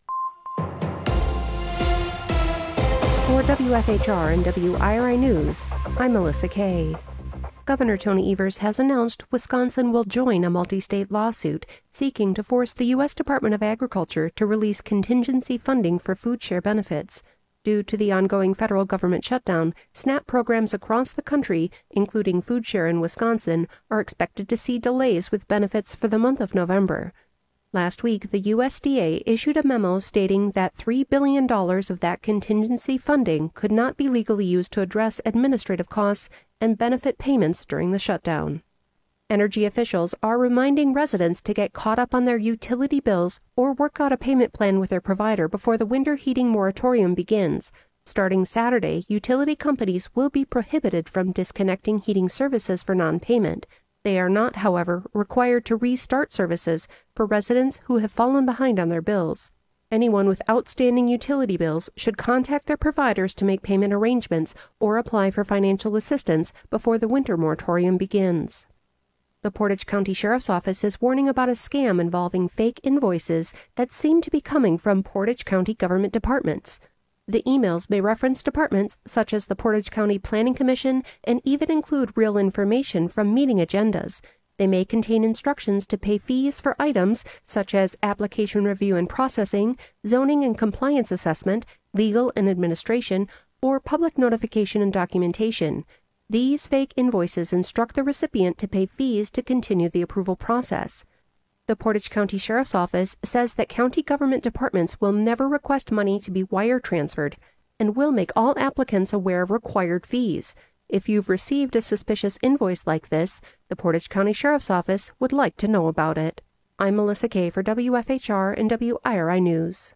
For W F H R and W I R I News, I'm Melissa Kay. Governor Tony Evers has announced Wisconsin will join a multi-state lawsuit seeking to force the U S Department of Agriculture to release contingency funding for food share benefits. Due to the ongoing federal government shutdown, SNAP programs across the country, including food share in Wisconsin, are expected to see delays with benefits for the month of November. Last week, the U S D A issued a memo stating that three billion dollars of that contingency funding could not be legally used to address administrative costs and benefit payments during the shutdown. Energy officials are reminding residents to get caught up on their utility bills or work out a payment plan with their provider before the winter heating moratorium begins. Starting Saturday, utility companies will be prohibited from disconnecting heating services for non-payment. They are not, however, required to restart services for residents who have fallen behind on their bills. Anyone with outstanding utility bills should contact their providers to make payment arrangements or apply for financial assistance before the winter moratorium begins. The Portage County Sheriff's Office is warning about a scam involving fake invoices that seem to be coming from Portage County government departments. The emails may reference departments such as the Portage County Planning Commission and even include real information from meeting agendas. They may contain instructions to pay fees for items such as application review and processing, zoning and compliance assessment, legal and administration, or public notification and documentation. These fake invoices instruct the recipient to pay fees to continue the approval process. The Portage County Sheriff's Office says that county government departments will never request money to be wire transferred and will make all applicants aware of required fees. If you've received a suspicious invoice like this, the Portage County Sheriff's Office would like to know about it. I'm Melissa Kay for W F H R and W I R I News.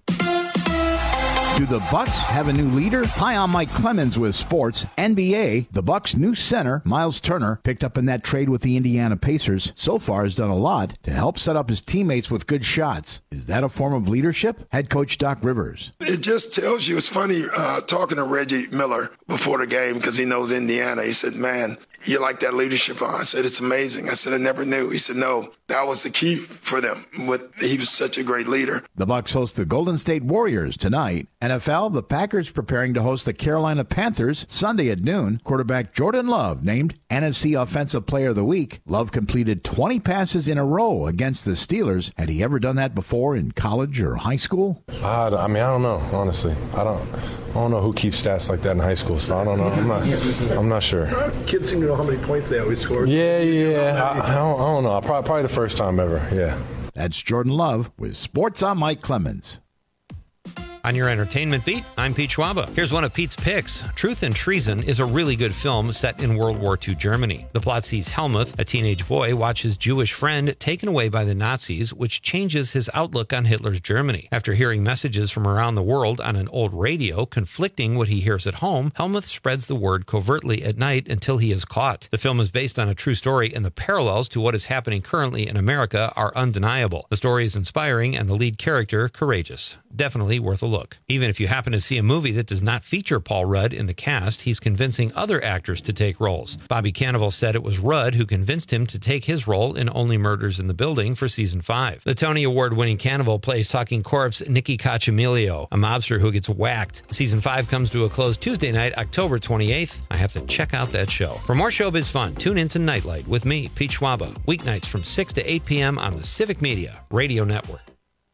Do the Bucks have a new leader? Hi, I'm Mike Clemens with Sports. N B A, the Bucks' new center, Miles Turner, picked up in that trade with the Indiana Pacers, so far has done a lot to help set up his teammates with good shots. Is that a form of leadership? Head coach Doc Rivers. It just tells you, it's funny uh, talking to Reggie Miller before the game because he knows Indiana. He said, man, you like that leadership? I said, it's amazing. I said, I never knew. He said, no, that was the key for them. But he was such a great leader. The Bucs host the Golden State Warriors tonight. N F L, the Packers preparing to host the Carolina Panthers Sunday at noon. Quarterback Jordan Love named N F C Offensive Player of the Week. Love completed twenty passes in a row against the Steelers. Had he ever done that before in college or high school? Uh, I mean, I don't know, honestly. I don't I don't know who keeps stats like that in high school, so I don't know. I'm not, I'm not sure. Kids seem to know how many points they always score. Yeah, yeah. I, I, don't, I don't know. Probably, probably the first time ever, yeah. That's Jordan Love with Sports on Mike Clemens. On your entertainment beat, I'm Pete Schwaba. Here's one of Pete's picks. Truth and Treason is a really good film set in World War Two Germany. The plot sees Helmuth, a teenage boy, watch his Jewish friend taken away by the Nazis, which changes his outlook on Hitler's Germany. After hearing messages from around the world on an old radio conflicting what he hears at home, Helmuth spreads the word covertly at night until he is caught. The film is based on a true story, and the parallels to what is happening currently in America are undeniable. The story is inspiring and the lead character courageous. Definitely worth a look. Even if you happen to see a movie that does not feature Paul Rudd in the cast, he's convincing other actors to take roles. Bobby Cannavale said it was Rudd who convinced him to take his role in Only Murders in the Building for season five. The Tony Award-winning Cannavale plays talking corpse Nicky Cacciamilio, a mobster who gets whacked. Season five comes to a close Tuesday night, October twenty-eighth. I have to check out that show. For more showbiz fun, tune into Nightlight with me, Pete Schwaba, weeknights from six to eight p.m. on the Civic Media Radio Network.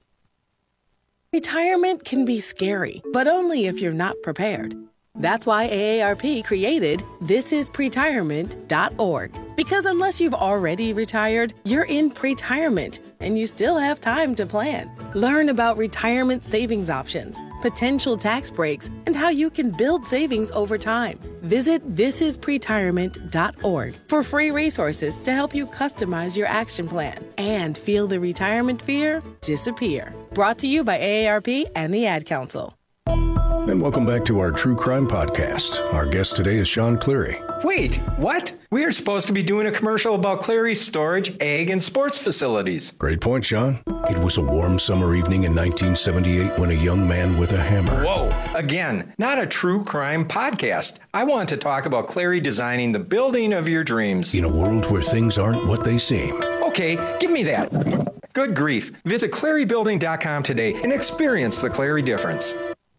Retirement can be scary, but only if you're not prepared. That's why A A R P created this is pretirement dot org. Because unless you've already retired, you're in pretirement, and you still have time to plan. Learn about retirement savings options, potential tax breaks, and how you can build savings over time. Visit this is pretirement dot org for free resources to help you customize your action plan and feel the retirement fear disappear. Brought to you by A A R P and the Ad Council. And welcome back to our True Crime Podcast. Our guest today is Sean Cleary. Wait, what? We are supposed to be doing a commercial about Cleary's storage, egg, and sports facilities. Great point, Sean. It was a warm summer evening in nineteen seventy-eight when a young man with a hammer... Whoa, again, not a true crime podcast. I want to talk about Cleary designing the building of your dreams. In a world where things aren't what they seem. Okay, give me that. Good grief. Visit Cleary Building dot com today and experience the Cleary difference.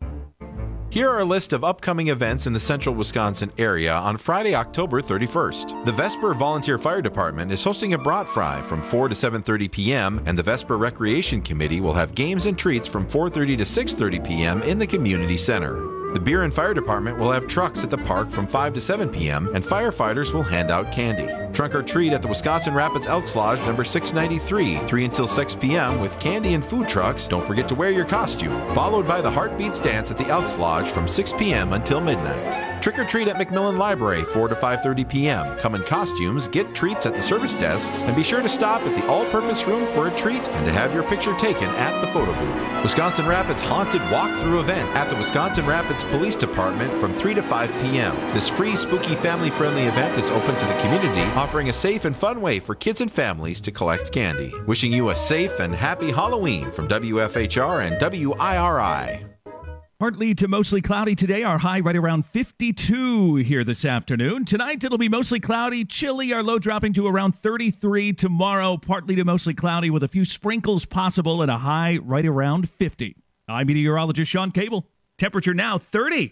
Here are a list of upcoming events in the central Wisconsin area on Friday, October thirty-first. The Vesper Volunteer Fire Department is hosting a brat fry from four to seven thirty p.m., and the Vesper Recreation Committee will have games and treats from four thirty to six thirty p.m. in the community center. The Beer and Fire Department will have trucks at the park from five to seven p.m., and firefighters will hand out candy. Trunk or treat at the Wisconsin Rapids Elks Lodge number six ninety-three, three until six p.m. with candy and food trucks. Don't forget to wear your costume. Followed by the Heartbeats Dance at the Elks Lodge from six p.m. until midnight. Trick or treat at McMillan Library, four to five thirty p.m. Come in costumes, get treats at the service desks, and be sure to stop at the all-purpose room for a treat and to have your picture taken at the photo booth. Wisconsin Rapids Haunted Walkthrough event at the Wisconsin Rapids Police Department from three to five p.m. This free, spooky, family-friendly event is open to the community, offering a safe and fun way for kids and families to collect candy. Wishing you a safe and happy Halloween from W F H R and W I R I. Partly to mostly cloudy today. Our high right around fifty-two here this afternoon. Tonight it'll be mostly cloudy, chilly. Our low dropping to around thirty-three. Tomorrow, partly to mostly cloudy with a few sprinkles possible and a high right around fifty. I'm meteorologist Sean Cable. Temperature now thirty.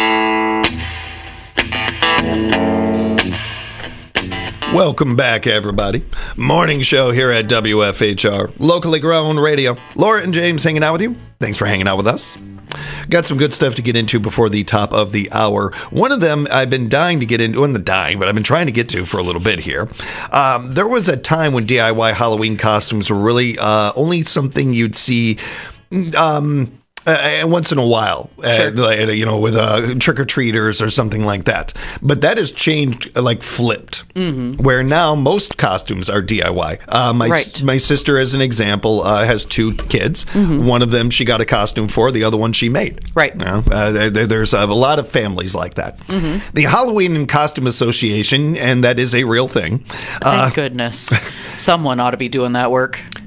Welcome back, everybody. Morning show here at W F H R, locally grown radio. Laura and James hanging out with you. Thanks for hanging out with us. Got some good stuff to get into before the top of the hour. One of them I've been dying to get into, well, not dying, but I've been trying to get to for a little bit here. Um, there was a time when D I Y Halloween costumes were really uh, only something you'd see um, uh, once in a while, sure. uh, you know, with uh, trick-or-treaters or something like that. But that has changed, like flipped, mm-hmm. where now most costumes are D I Y. Uh, my right. my sister, as an example, uh, has two kids. Mm-hmm. One of them she got a costume for, the other one she made. Right. You know, uh, there, there's a lot of families like that. Mm-hmm. The Halloween and Costume Association, and that is a real thing. Thank uh, goodness. Someone ought to be doing that work.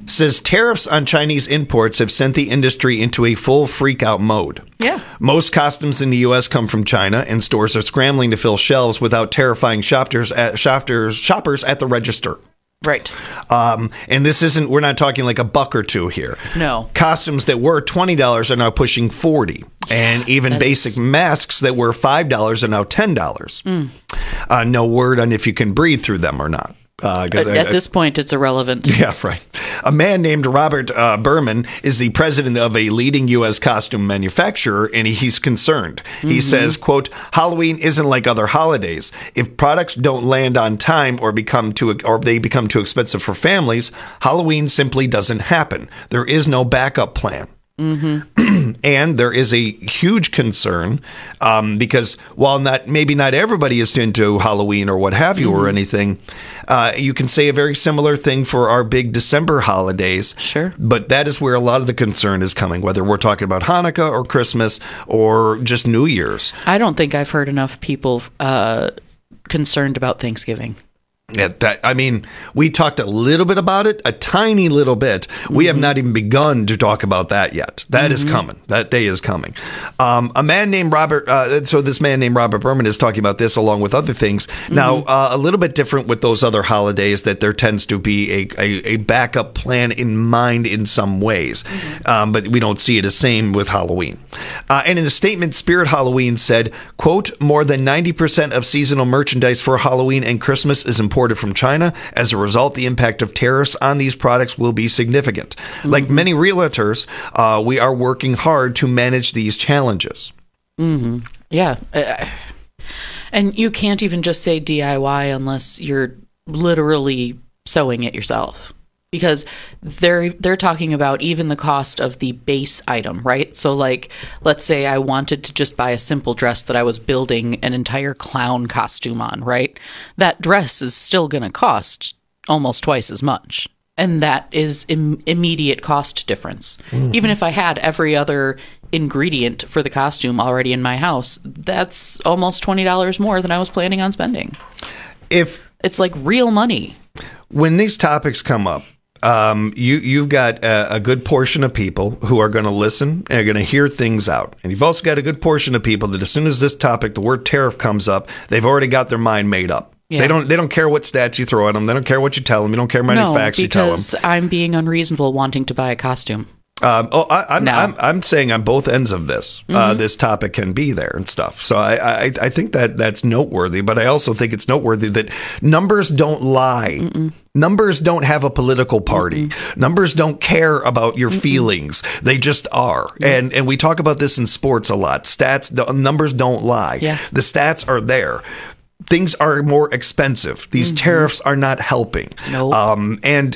says tariffs on Chinese imports have sent the industry into a full freak-out mode. Yeah. Most costumes in the U S come from China, and stores are scrambling to fill shelves without terrifying shoppers at, shoppers, shoppers at the register. Right. Um, and this isn't, we're not talking like a buck or two here. No. Costumes that were twenty dollars are now pushing forty dollars. And even That basic is- masks that were five dollars are now ten dollars. Mm. Uh, no word on if you can breathe through them or not. Uh, 'cause At, I- at this point, it's irrelevant. Yeah, right. A man named Robert uh, Berman is the president of a leading U S costume manufacturer, and he, he's concerned. He Mhm. says, quote, Halloween isn't like other holidays. If products don't land on time or become too or they become too expensive for families, Halloween simply doesn't happen. There is no backup plan. Mm-hmm. And there is a huge concern um, because while not maybe not everybody is into Halloween or what have you or Mhm. anything, uh, you can say a very similar thing for our big December holidays. Sure. But that is where a lot of the concern is coming, whether we're talking about Hanukkah or Christmas or just New Year's. I don't think I've heard enough people uh, concerned about Thanksgiving. Yeah, that, I mean, we talked a little bit about it, a tiny little bit. We have not even begun to talk about that yet. That is Mhm. coming. That day is coming. Um, a man named Robert, uh, so this man named Robert Berman is talking about this along with other things. Now, uh, a little bit different with those other holidays that there tends to be a, a, a backup plan in mind in some ways. Um, but we don't see it as same with Halloween. Uh, and in a statement, Spirit Halloween said, quote, more than ninety percent of seasonal merchandise for Halloween and Christmas is important from China. As a result, the impact of tariffs on these products will be significant. Like many realtors, uh, we are working hard to manage these challenges. Mm-hmm. Yeah. Uh, and you can't even just say D I Y unless you're literally sewing it yourself. Because they're they're talking about even the cost of the base item, right? So like, let's say I wanted to just buy a simple dress that I was building an entire clown costume on, right? That dress is still going to cost almost twice as much. And that is Im- immediate cost difference. Mhm. Even if I had every other ingredient for the costume already in my house, that's almost twenty dollars more than I was planning on spending. If it's like real money. When these topics come up, Um, you, you've got a, a good portion of people who are going to listen and are going to hear things out. And you've also got a good portion of people that as soon as this topic, the word tariff comes up, they've already got their mind made up. Yeah. They don't They don't care what stats you throw at them. They don't care what you tell them. You don't care how many no, facts you tell them. because I'm being unreasonable wanting to buy a costume. Um, oh, I, I'm, No. I'm I'm saying on both ends of this, uh, Mhm. this topic can be there and stuff. So I, I I think that that's noteworthy, but I also think it's noteworthy that numbers don't lie. Mm-mm. Numbers don't have a political party. Mm-mm. Numbers don't care about your Mm-mm. feelings. They just are. Mm-hmm. And and we talk about this in sports a lot. Stats, the numbers don't lie. Yeah. The stats are there. Things are more expensive. These Mhm. tariffs are not helping. Nope. Um, and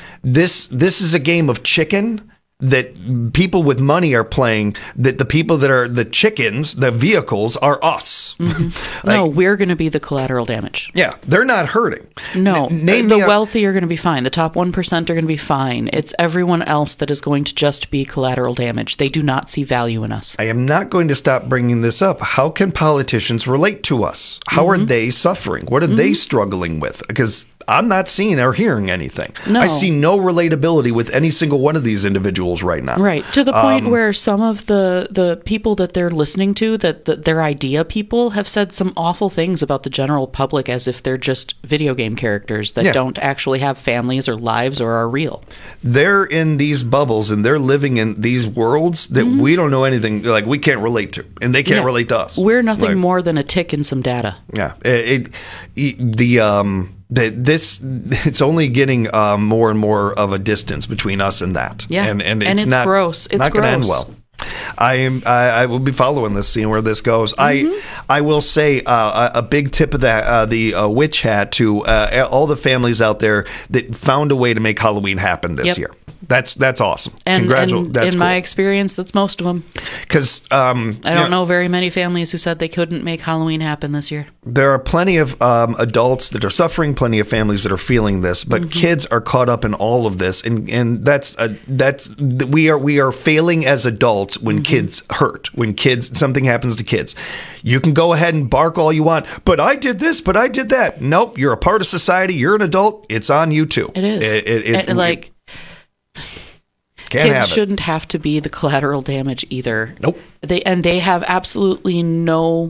this this is a game of chicken that people with money are playing, that the people that are the chickens, the vehicles, are us. Mm-hmm. no, we're going to be the collateral damage. Yeah, they're not hurting. No, N- name the me a- wealthy are going to be fine. The top one percent are going to be fine. It's everyone else that is going to just be collateral damage. They do not see value in us. I am not going to stop bringing this up. How can politicians relate to us? How are Mhm. they suffering? What are they struggling with? Because I'm not seeing or hearing anything. No. I see no relatability with any single one of these individuals right now. Right, to the point Um, where some of the, the people that they're listening to, that the, their idea people, have said some awful things about the general public as if they're just video game characters that Yeah. don't actually have families or lives or are real. They're in these bubbles and they're living in these worlds that we don't know anything, like we can't relate to, and they can't Yeah. relate to us. We're nothing Like, more than a tick in some data. Yeah, it, it the um the, this it's only getting um, more and more of a distance between us and that. Yeah, and and it's, and it's not gross. It's not going to end gross. well. I am. I, I will be following this, seeing where this goes. Mm-hmm. I I will say uh, a, a big tip of that uh, the uh, witch hat to uh, all the families out there that found a way to make Halloween happen this Yep. year. That's that's awesome. And, Congratulations. and That's in cool. my experience, that's most of them. Because um, I you don't know very many families who said they couldn't make Halloween happen this year. There are plenty of um, adults that are suffering, plenty of families that are feeling this, but Mm-hmm. kids are caught up in all of this, and and that's a, that's we are we are failing as adults when Mm-hmm. kids hurt, when kids something happens to kids. You can go ahead and bark all you want, but I did this, but I did that. Nope, you're a part of society. You're an adult. It's on you too. It is. It, it, it- And, like, Can't Kids have it. shouldn't have to be the collateral damage either. Nope. They and they have absolutely no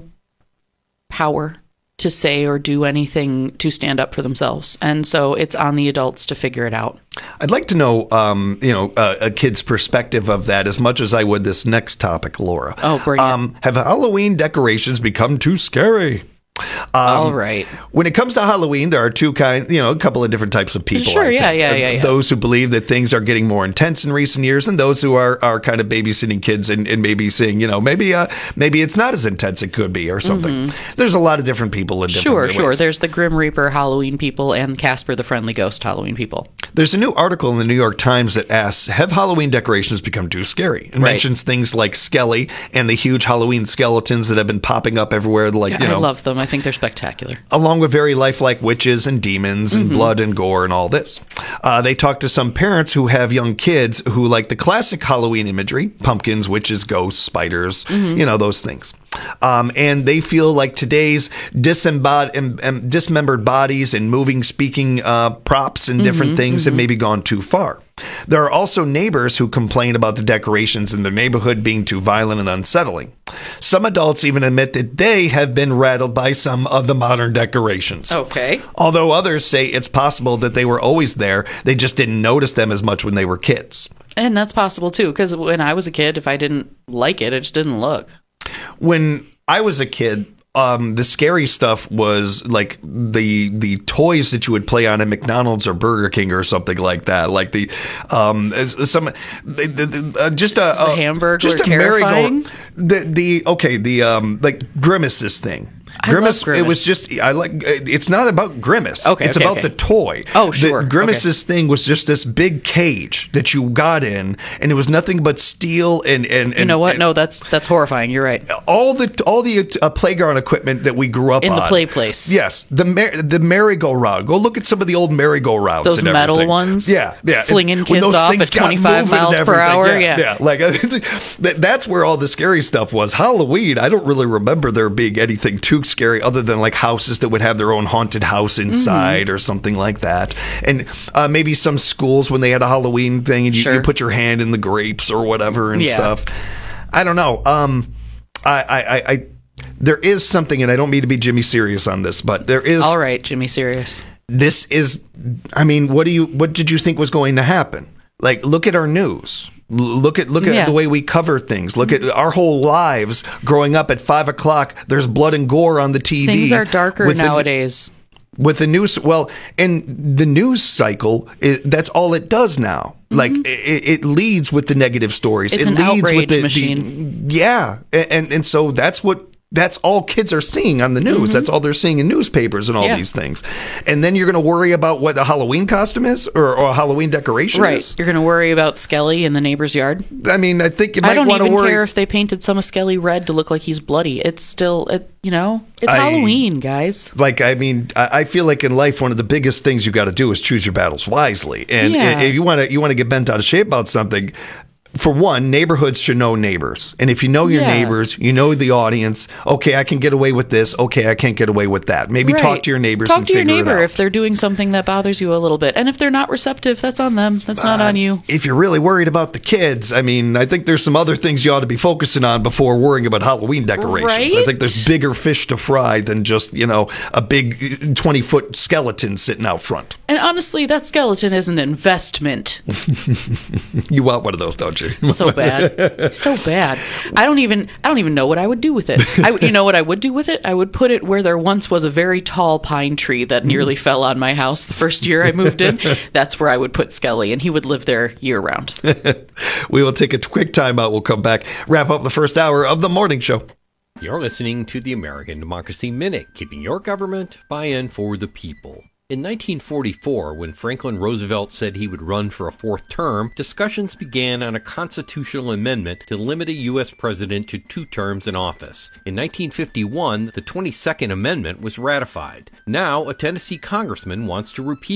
power to say or do anything to stand up for themselves. And so it's on the adults to figure it out. I'd like to know, um, you know, uh, a kid's perspective of that as much as I would this next topic, Laura. Oh, bring it. Um, have Halloween decorations become too scary? Um, All right. When it comes to Halloween, there are two kind, you know, a couple of different types of people. Sure, I yeah, think. yeah, Uh, yeah, yeah. Those who believe that things are getting more intense in recent years, and those who are, are kind of babysitting kids and, and maybe saying, you know, maybe uh, maybe it's not as intense it could be or something. Mhm. There's a lot of different people in different Sure, ways. sure. There's the Grim Reaper Halloween people and Casper the Friendly Ghost Halloween people. There's a new article in the New York Times that asks, have Halloween decorations become too scary? And Right. mentions things like Skelly and the huge Halloween skeletons that have been popping up everywhere. Like, Yeah, you know, I love them. I think they're spectacular. along with very lifelike witches and demons and Mhm. blood and gore and all this. Uh, they talked to some parents who have young kids who like the classic Halloween imagery, pumpkins, witches, ghosts, spiders, Mhm. you know, those things. Um, and they feel like today's disembod- em- em- dismembered bodies and moving speaking uh, props and different Mhm, things have mhm. maybe gone too far. There are also neighbors who complain about the decorations in their neighborhood being too violent and unsettling. Some adults even admit that they have been rattled by some of the modern decorations. Okay. Although others say it's possible that they were always there, they just didn't notice them as much when they were kids. And that's possible too, because when I was a kid, if I didn't like it, it just didn't look. When I was a kid, um, the scary stuff was like the the toys that you would play on at McDonald's or Burger King or something like that. Like the um as- some the, the, the, uh, just a, Is the a Hamburglar just a terrifying? merry-go- the the okay the um like Grimace's thing. I love Grimace, Grimace. it was just I like it's not about Grimace. Okay, it's okay, about okay. the toy. Oh, sure, The, Grimace's thing was just this big cage that you got in, and it was nothing but steel and and, and You know what? and No, that's that's horrifying. You're right. all the all the uh, playground equipment that we grew up In on the play place. Yes, the mer- the merry-go-round. Go look at some of the old merry-go-rounds. Those and metal everything. ones? Yeah, yeah. Flinging When kids those off things at got twenty-five moving and miles per everything. hour, Yeah, yeah. Like that, that's where all the scary stuff was. Halloween. I don't really remember there being anything too scary other than like houses that would have their own haunted house inside Mm-hmm. or something like that, and uh, maybe some schools when they had a Halloween thing and you, Sure. you put your hand in the grapes or whatever and Yeah. stuff. I don't know. Um, I, I, I, I, there is something, and I don't mean to be Jimmy serious on this, but there is. All right, Jimmy, serious. This is. I mean, what do you? What did you think was going to happen? Like, look at our news. L- Look at look at Yeah. the way we cover things. Look at our whole lives growing up at five o'clock. There's blood and gore on the T V. Things are darker with the- nowadays. with the news, well, and the news cycle, i that's all it does now. Like it, it leads with the negative stories. Mm-hmm. It's it an leads outrage with the, the- machine. yeah, and, and and so that's what that's all kids are seeing on the news. That's all they're seeing in newspapers and all Mm-hmm. Yeah. these things. And then you're going to worry about what a Halloween costume is or, or a Halloween decoration Right. is. You're going to worry about Skelly in the neighbor's yard. I mean, I think you I might don't want to even worry. care if they painted some of Skelly red to look like he's bloody. It's still, it, you know, it's I- Halloween, guys. Like, I mean, I I feel like in life, one of the biggest things you got to do is choose your battles wisely. And Yeah. if you want to, you want to get bent out of shape about something. For one, neighborhoods should know neighbors, and if you know your Yeah. neighbors, you know the audience. Okay, I can get away with this. Okay, I can't get away with that. Maybe talk Right. to your neighbors Talk and to your figure it neighbor out. if they're doing something that bothers you a little bit. And if they're not receptive, that's on them. That's not on you. If you're really worried about the kids, I mean, I think there's some other things you ought to be focusing on before worrying about Halloween decorations. I Right? think there's bigger fish to fry than just, you know, a big twenty foot skeleton sitting out front. And honestly, that skeleton is an investment. You want one of those, don't you? So bad. So bad. I don't even I don't even know what I would do with it. I would- you know what I would do with it? I would put it where there once was a very tall pine tree that nearly fell on my house the first year I moved in. That's where I would put Skelly, and he would live there year round. We will take a quick time out. We'll come back, wrap up the first hour of the morning show. You're listening to the American Democracy Minute, keeping your government by and for the people. In nineteen forty-four, when Franklin Roosevelt said he would run for a fourth term, discussions began on a constitutional amendment to limit a U S president to two terms in office. In nineteen fifty-one, the twenty-second Amendment was ratified. Now, a Tennessee congressman wants to repeal it.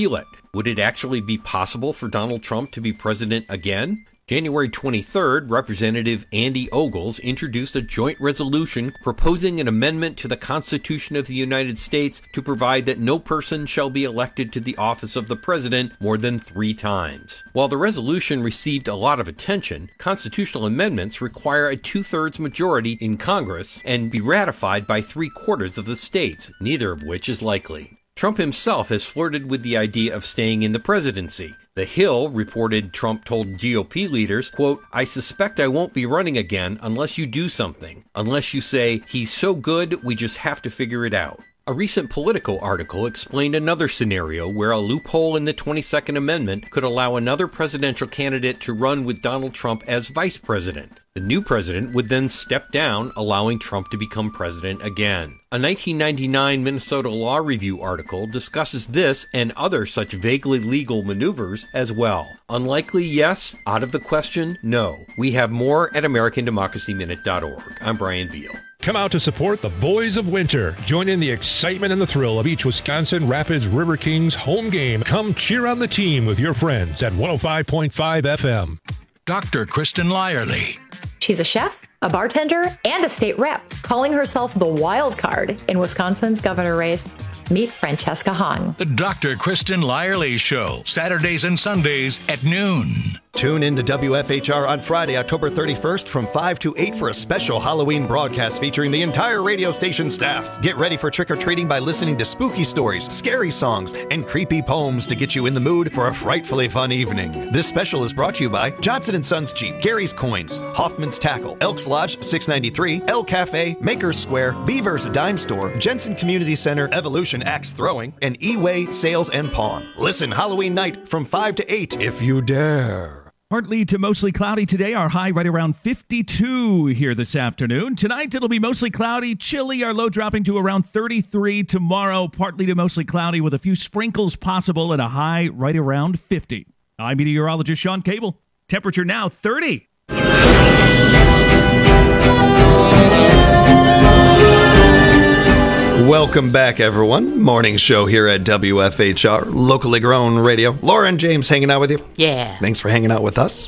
Would it actually be possible for Donald Trump to be president again? January twenty-third, Representative Andy Ogles introduced a joint resolution proposing an amendment to the Constitution of the United States to provide that no person shall be elected to the office of the president more than three times. While the resolution received a lot of attention, constitutional amendments require a two-thirds majority in Congress and be ratified by three-quarters of the states, neither of which is likely. Trump himself has flirted with the idea of staying in the presidency. The Hill reported Trump told G O P leaders, quote, "I suspect I won't be running again unless you do something. Unless you say, he's so good, we just have to figure it out." A recent Politico article explained another scenario where a loophole in the twenty-second Amendment could allow another presidential candidate to run with Donald Trump as vice president. The new president would then step down, allowing Trump to become president again. A nineteen ninety-nine Minnesota Law Review article discusses this and other such vaguely legal maneuvers as well. Unlikely, yes. Out of the question, no. We have more at American Democracy Minute dot org. I'm Brian Beal. Come out to support the Boys of Winter. Join in the excitement and the thrill of each Wisconsin Rapids River Kings home game. Come cheer on the team with your friends at one oh five point five F M. Doctor Kristen Lyerly. She's a chef, a bartender, and a state rep, calling herself the wild card in Wisconsin's governor race. Meet Francesca Hahn. The Doctor Kristen Lyerly Show, Saturdays and Sundays at noon. Tune in to W F H R on Friday, October thirty-first from five to eight for a special Halloween broadcast featuring the entire radio station staff. Get ready for trick-or-treating by listening to spooky stories, scary songs, and creepy poems to get you in the mood for a frightfully fun evening. This special is brought to you by Johnson and Sons Jeep, Gary's Coins, Hoffman's Tackle, Elks Lodge six ninety-three, El Cafe, Maker's Square, Beaver's Dime Store, Jensen Community Center, Evolution Axe Throwing, and E-Way Sales and Pawn. Listen Halloween night from five to eight if you dare. Partly to mostly cloudy today. Our high right around fifty-two here this afternoon. Tonight it'll be mostly cloudy, chilly. Our low dropping to around thirty-three. Tomorrow, partly to mostly cloudy with a few sprinkles possible and a high right around fifty. I'm meteorologist Sean Cable. Temperature now thirty. Welcome back, everyone. Morning show here at W F H R, locally grown radio. Laura and James hanging out with you. Yeah. Thanks for hanging out with us.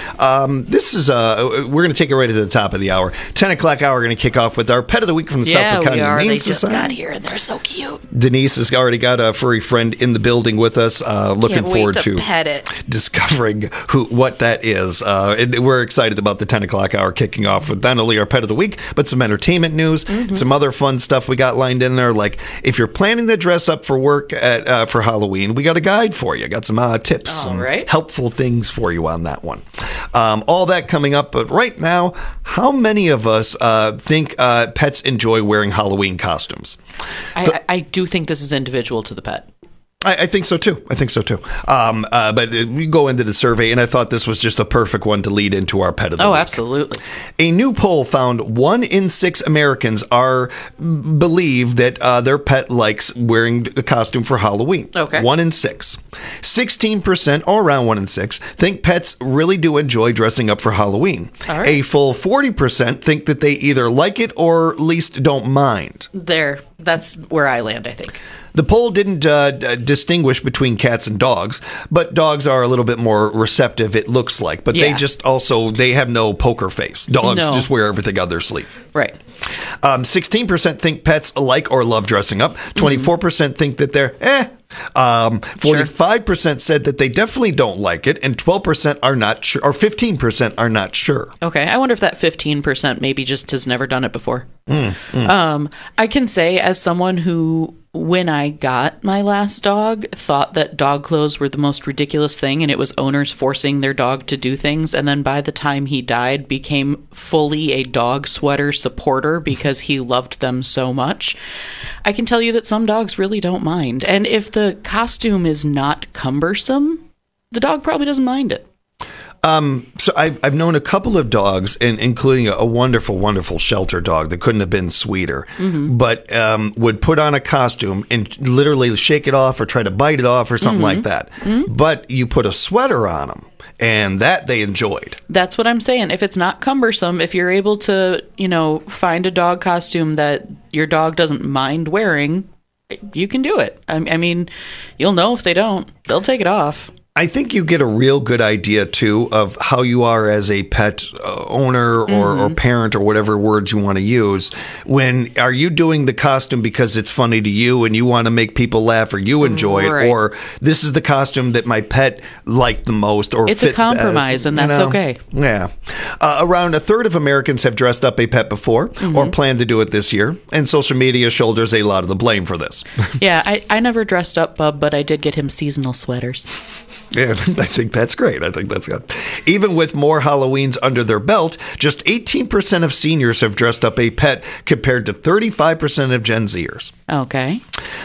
Um, this is, uh, we're going to take it right to the top of the hour. ten o'clock hour, we're going to kick off with our Pet of the Week from the yeah, South Dakota we are. Humane They just Society. got here and they're so cute. Denise has already got a furry friend in the building with us. Uh, looking Can't wait forward to to pet it. discovering who what that is. Uh, and we're excited about the ten o'clock hour kicking off with not only our Pet of the Week, but some entertainment news, Mm-hmm. some other fun stuff we got lined in there. Like if you're planning to dress up for work at uh, for Halloween, we got a guide for you. Got some uh, tips, All some right. helpful things for you on that one. Um, all that coming up, but right now, how many of us uh, think uh, pets enjoy wearing Halloween costumes? I, I do think this is individual to the pet. I, I think so too. I think so too. Um, uh, but we go into the survey, and I thought this was just a perfect one to lead into our pet of the Oh, week. absolutely. A new poll found one in six Americans are believe that uh, their pet likes wearing a costume for Halloween. Okay. One in six. Sixteen percent, or around one in six, think pets really do enjoy dressing up for Halloween. All right. A full forty percent think that they either like it or at least don't mind. There. That's where I land, I think. The poll didn't uh, d- distinguish between cats and dogs, but dogs are a little bit more receptive, it looks like. But they Yeah. just also, they have no poker face. Dogs No. just wear everything on their sleeve. Right. Um, sixteen percent think pets like or love dressing up. twenty-four percent think that they're eh. Um, forty-five percent said that they definitely don't like it, and twelve percent are not sure, or fifteen percent are not sure. Okay. I wonder if that fifteen percent maybe just has never done it before. Mm, mm. Um, I can say, as someone who, when I got my last dog, thought that dog clothes were the most ridiculous thing, and it was owners forcing their dog to do things, and then by the time he died, became fully a dog sweater supporter because he loved them so much. I can tell you that some dogs really don't mind, and if the costume is not cumbersome, the dog probably doesn't mind it. Um, so I've, I've known a couple of dogs, in, including a, a wonderful, wonderful shelter dog that couldn't have been sweeter, Mm-hmm. but um, would put on a costume and literally shake it off or try to bite it off or something Mm-hmm. like that. Mhm. But you put a sweater on them, and that they enjoyed. That's what I'm saying. If it's not cumbersome, if you're able to, you know, find a dog costume that your dog doesn't mind wearing, you can do it. I, I mean, you'll know if they don't. They'll take it off. I think you get a real good idea, too, of how you are as a pet uh, owner or, mm-hmm. or parent or whatever words you want to use. When are you doing the costume because it's funny to you and you want to make people laugh or you enjoy right. it, or this is the costume that my pet liked the most? Or it's fit a compromise, as, and that's you know? okay. Yeah. Uh, around a third of Americans have dressed up a pet before mm-hmm. or plan to do it this year, and social media shoulders a lot of the blame for this. Yeah, I, I never dressed up Bub, but I did get him seasonal sweaters. Yeah, I think that's great. I think that's good. Even with more Halloweens under their belt, just eighteen percent of seniors have dressed up a pet compared to thirty-five percent of Gen Zers. Okay.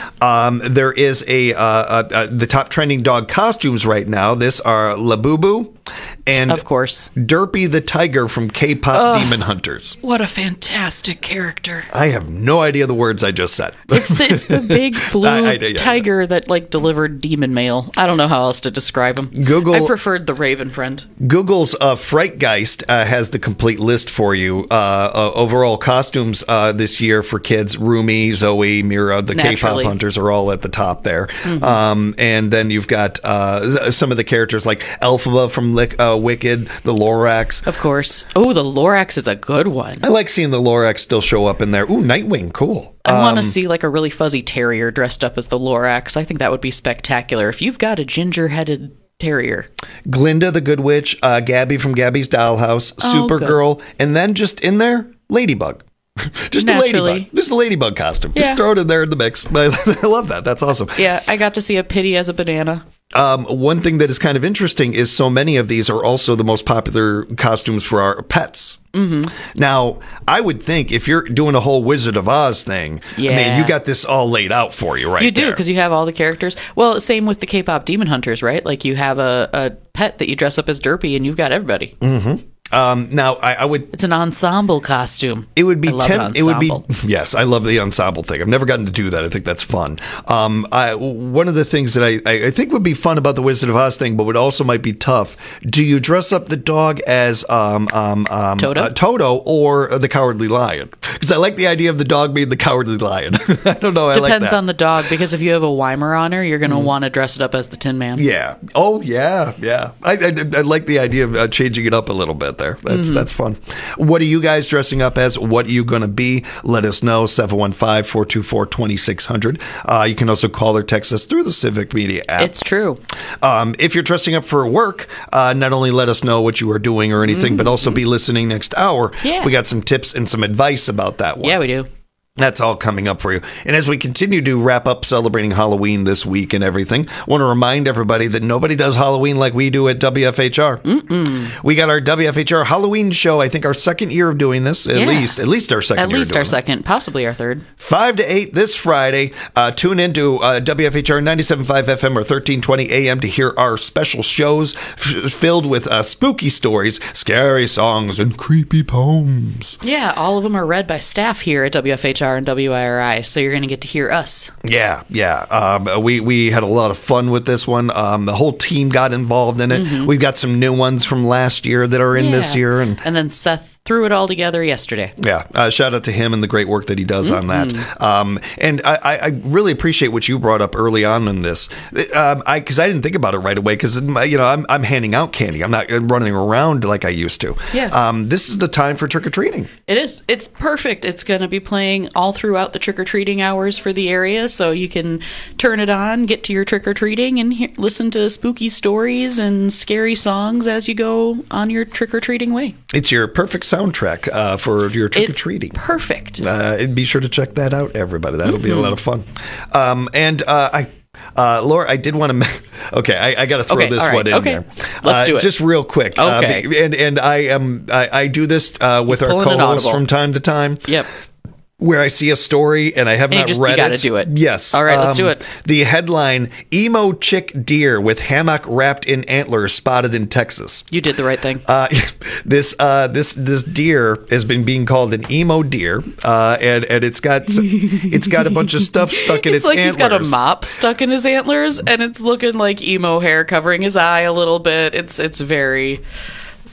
Um, there is a, uh, uh, uh, the top trending dog costumes right now. This are Labubu and, of course, Derpy the Tiger from K-pop Ugh, Demon Hunters. What a fantastic character. I have no idea the words I just said. It's the, it's the big blue I, I, yeah, tiger yeah. that, like, delivered demon mail. I don't know how else to describe him. Google, I preferred the Raven friend. Google's uh, Frightgeist uh, has the complete list for you. Uh, uh, overall costumes uh, this year for kids, Rumi, Zoe, Mira, the Naturally. K-pop hunters are all at the top there. Mm-hmm. Um, and then you've got uh, some of the characters like Elphaba from Lick, uh, Wicked, the Lorax. Of course. Oh, the Lorax is a good one. I like seeing the Lorax still show up in there. Ooh, Nightwing, cool. I want to Um, see like a really fuzzy terrier dressed up as the Lorax. I think that would be spectacular. If you've got a ginger-headed terrier. Glinda the Good Witch, uh, Gabby from Gabby's Dollhouse, Oh, Supergirl, and then just in there, Ladybug. Just Naturally. a ladybug. Just a ladybug costume. Yeah. Just throw it in there in the mix. I, I love that. That's awesome. Yeah, I got to see a Pity as a banana. Um, one thing that is kind of interesting is so many of these are also the most popular costumes for our pets. Mm-hmm. Now, I would think if you're doing a whole Wizard of Oz thing, Yeah. I mean, you got this all laid out for you right You do, there. because you have all the characters. Well, same with the K-pop Demon Hunters, right? Like you have a, a pet that you dress up as Derpy, and you've got everybody. Mm-hmm. Um, now, I, I would. It's an ensemble costume. It would be. I love ten, an it would be. ensemble. Yes, I love the ensemble thing. I've never gotten to do that. I think that's fun. Um, I, one of the things that I, I, I think would be fun about the Wizard of Oz thing, but would also might be tough. Do you dress up the dog as um, um, um, Toto? Uh, Toto or uh, the Cowardly Lion? Because I like the idea of the dog being the Cowardly Lion. I don't know. I like Depends that. on the dog, because if you have a Weimaraner, you're going to Mm. want to dress it up as the Tin Man. Yeah. Oh, yeah. Yeah. I, I, I like the idea of uh, changing it up a little bit there. That's Mhm. that's fun. What are you guys dressing up as? What are you going to be? Let us know. seven one five, four two four, two six zero zero. Uh, you can also call or text us through the Civic Media app. It's true. Um, if you're dressing up for work, uh, not only let us know what you are doing or anything, Mm-hmm. but also be listening next hour. Yeah. We got some tips and some advice about that one. Yeah, we do. That's all coming up for you. And as we continue to wrap up celebrating Halloween this week and everything, I want to remind everybody that nobody does Halloween like we do at W F H R. Mm-mm. We got our W F H R Halloween show, I think our second year of doing this, at Yeah. least, at least our second At year least of doing our it. second, possibly our third. five to eight this Friday. Uh, tune in to uh, W F H R ninety-seven point five F M or thirteen twenty A M to hear our special shows f- filled with uh, spooky stories, scary songs, and creepy poems. Yeah, all of them are read by staff here at W F H R and W I R I, so you're going to get to hear us. Yeah, yeah. Um, we we had a lot of fun with this one. Um, the whole team got involved in it. Mhm. We've got some new ones from last year that are in this Yeah. year, and And then Seth threw it all together yesterday. yeah, uh, shout out to him and the great work that he does on that. Um, and I, I I really appreciate what you brought up early on in this. Um, I because I didn't think about it right away because you know I'm I'm handing out candy. I'm not running around like I used to. Yeah. Um, this is the time for trick or treating. It is. It's perfect. It's going to be playing all throughout the trick-or-treating hours for the area, so you can turn it on, get to your trick-or-treating, and hear, listen to spooky stories and scary songs as you go on your trick-or-treating way. It's your perfect soundtrack uh, for your trick or treating. Perfect. Uh, and be sure to check that out, everybody. That'll be a Mhm. lot of fun. Um, and uh, I. Uh, Laura, I did want to. Okay, I, I got to throw Okay, this all right, one in okay. there. Let's Uh, do it. Just real quick. Uh, Okay. be- and and I am I, I do this uh, with He's our pulling an co-hosts audible. from time to time. Yep. Where I see a story and I have And you not just- you read gotta it. do it. Yes. All right, let's do it. The headline: Emo chick deer with hammock wrapped in antlers spotted in Texas. You did the right thing. Uh, this uh, this this deer has been being called an emo deer, uh, and and it's got it's got a bunch of stuff stuck in its, It's like antlers. he's got a mop stuck in his antlers, and it's looking like emo hair covering his eye a little bit. It's it's very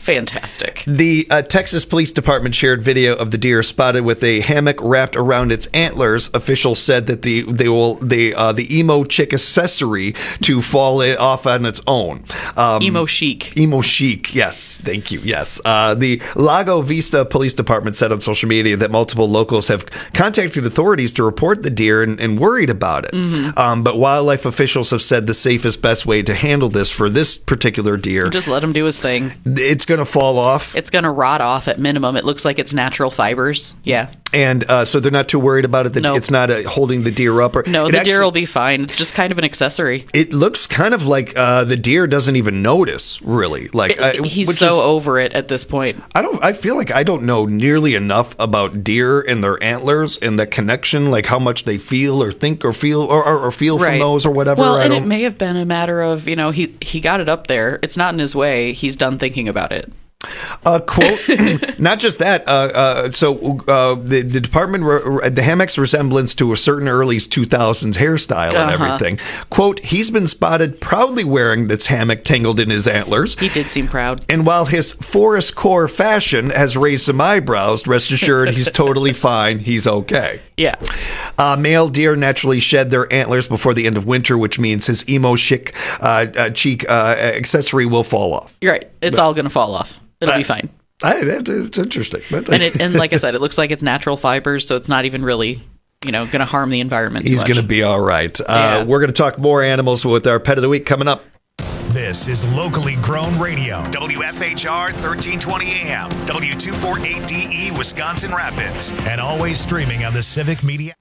Fantastic. The uh, Texas Police Department shared video of the deer spotted with a hammock wrapped around its antlers. Officials said that the they will the uh, the emo chic accessory to fall it off on its own. Um, Emo chic. Emo chic. Yes, thank you. Yes, uh, the Lago Vista Police Department said on social media that multiple locals have contacted authorities to report the deer and, and worried about it. Mm-hmm. Um, but wildlife officials have said the safest, best way to handle this for this particular deer, Just let him do his thing. it's going to fall off. It's going to rot off at minimum. It looks like it's natural fibers. Yeah. And uh, so they're not too worried about it. That No. it's not uh, holding the deer up. Or, No, it the actually- deer will be fine. It's just kind of an accessory. It looks kind of like uh, the deer doesn't even notice, really. Like uh, He's which so is- over it at this point. I don't. I feel like I don't know nearly enough about deer and their antlers and the connection, like how much they feel or think or feel or, or, or feel from those or whatever. Well, I and don't, it may have been a matter of, you know, he he got it up there. It's not in his way. He's done thinking about it. Uh, quote, not just that. Uh, uh, so uh, the, the department, re- the hammock's resemblance to a certain early two thousands hairstyle and Uh-huh. everything. Quote, he's been spotted proudly wearing this hammock tangled in his antlers. He did seem proud. And while his forest core fashion has raised some eyebrows, rest assured he's totally fine. He's okay. Yeah. Uh, male deer naturally shed their antlers before the end of winter, which means his emo chic uh, uh, cheek uh, accessory will fall off. You're right. It's all going to fall off. It'll be fine. I, that's it's interesting. But And it, and like I said, it looks like it's natural fibers, so it's not even really, you know, going to harm the environment. too he's much. going to be all right. Uh, Yeah. We're going to talk more animals with our pet of the week coming up. This is locally grown radio. W F H R thirteen twenty A M, W two forty-eight D E, Wisconsin Rapids, and always streaming on the Civic Media.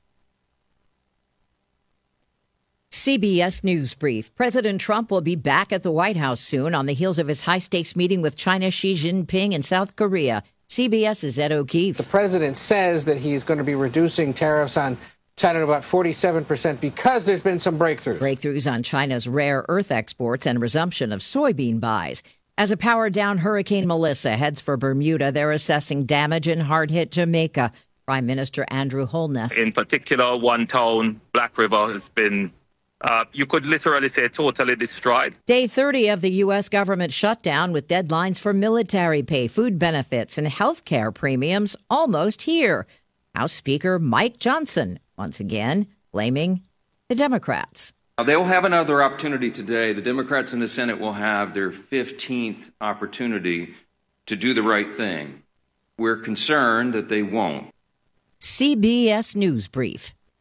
C B S News Brief. President Trump will be back at the White House soon on the heels of his high-stakes meeting with China's Xi Jinping in South Korea. CBS's Ed O'Keefe. The president says that he's going to be reducing tariffs on China to about forty-seven percent because there's been some breakthroughs. Breakthroughs on China's rare earth exports and resumption of soybean buys. As a powered-down Hurricane Melissa heads for Bermuda, they're assessing damage in hard-hit Jamaica. Prime Minister Andrew Holness. In particular, one town, Black River, has been, uh, you could literally say, totally destroyed. Day thirty of the U S government shutdown with deadlines for military pay, food benefits, and health care premiums almost here. House Speaker Mike Johnson, once again, blaming the Democrats. They will have another opportunity today. The Democrats in the Senate will have their fifteenth opportunity to do the right thing. We're concerned that they won't. C B S News Brief.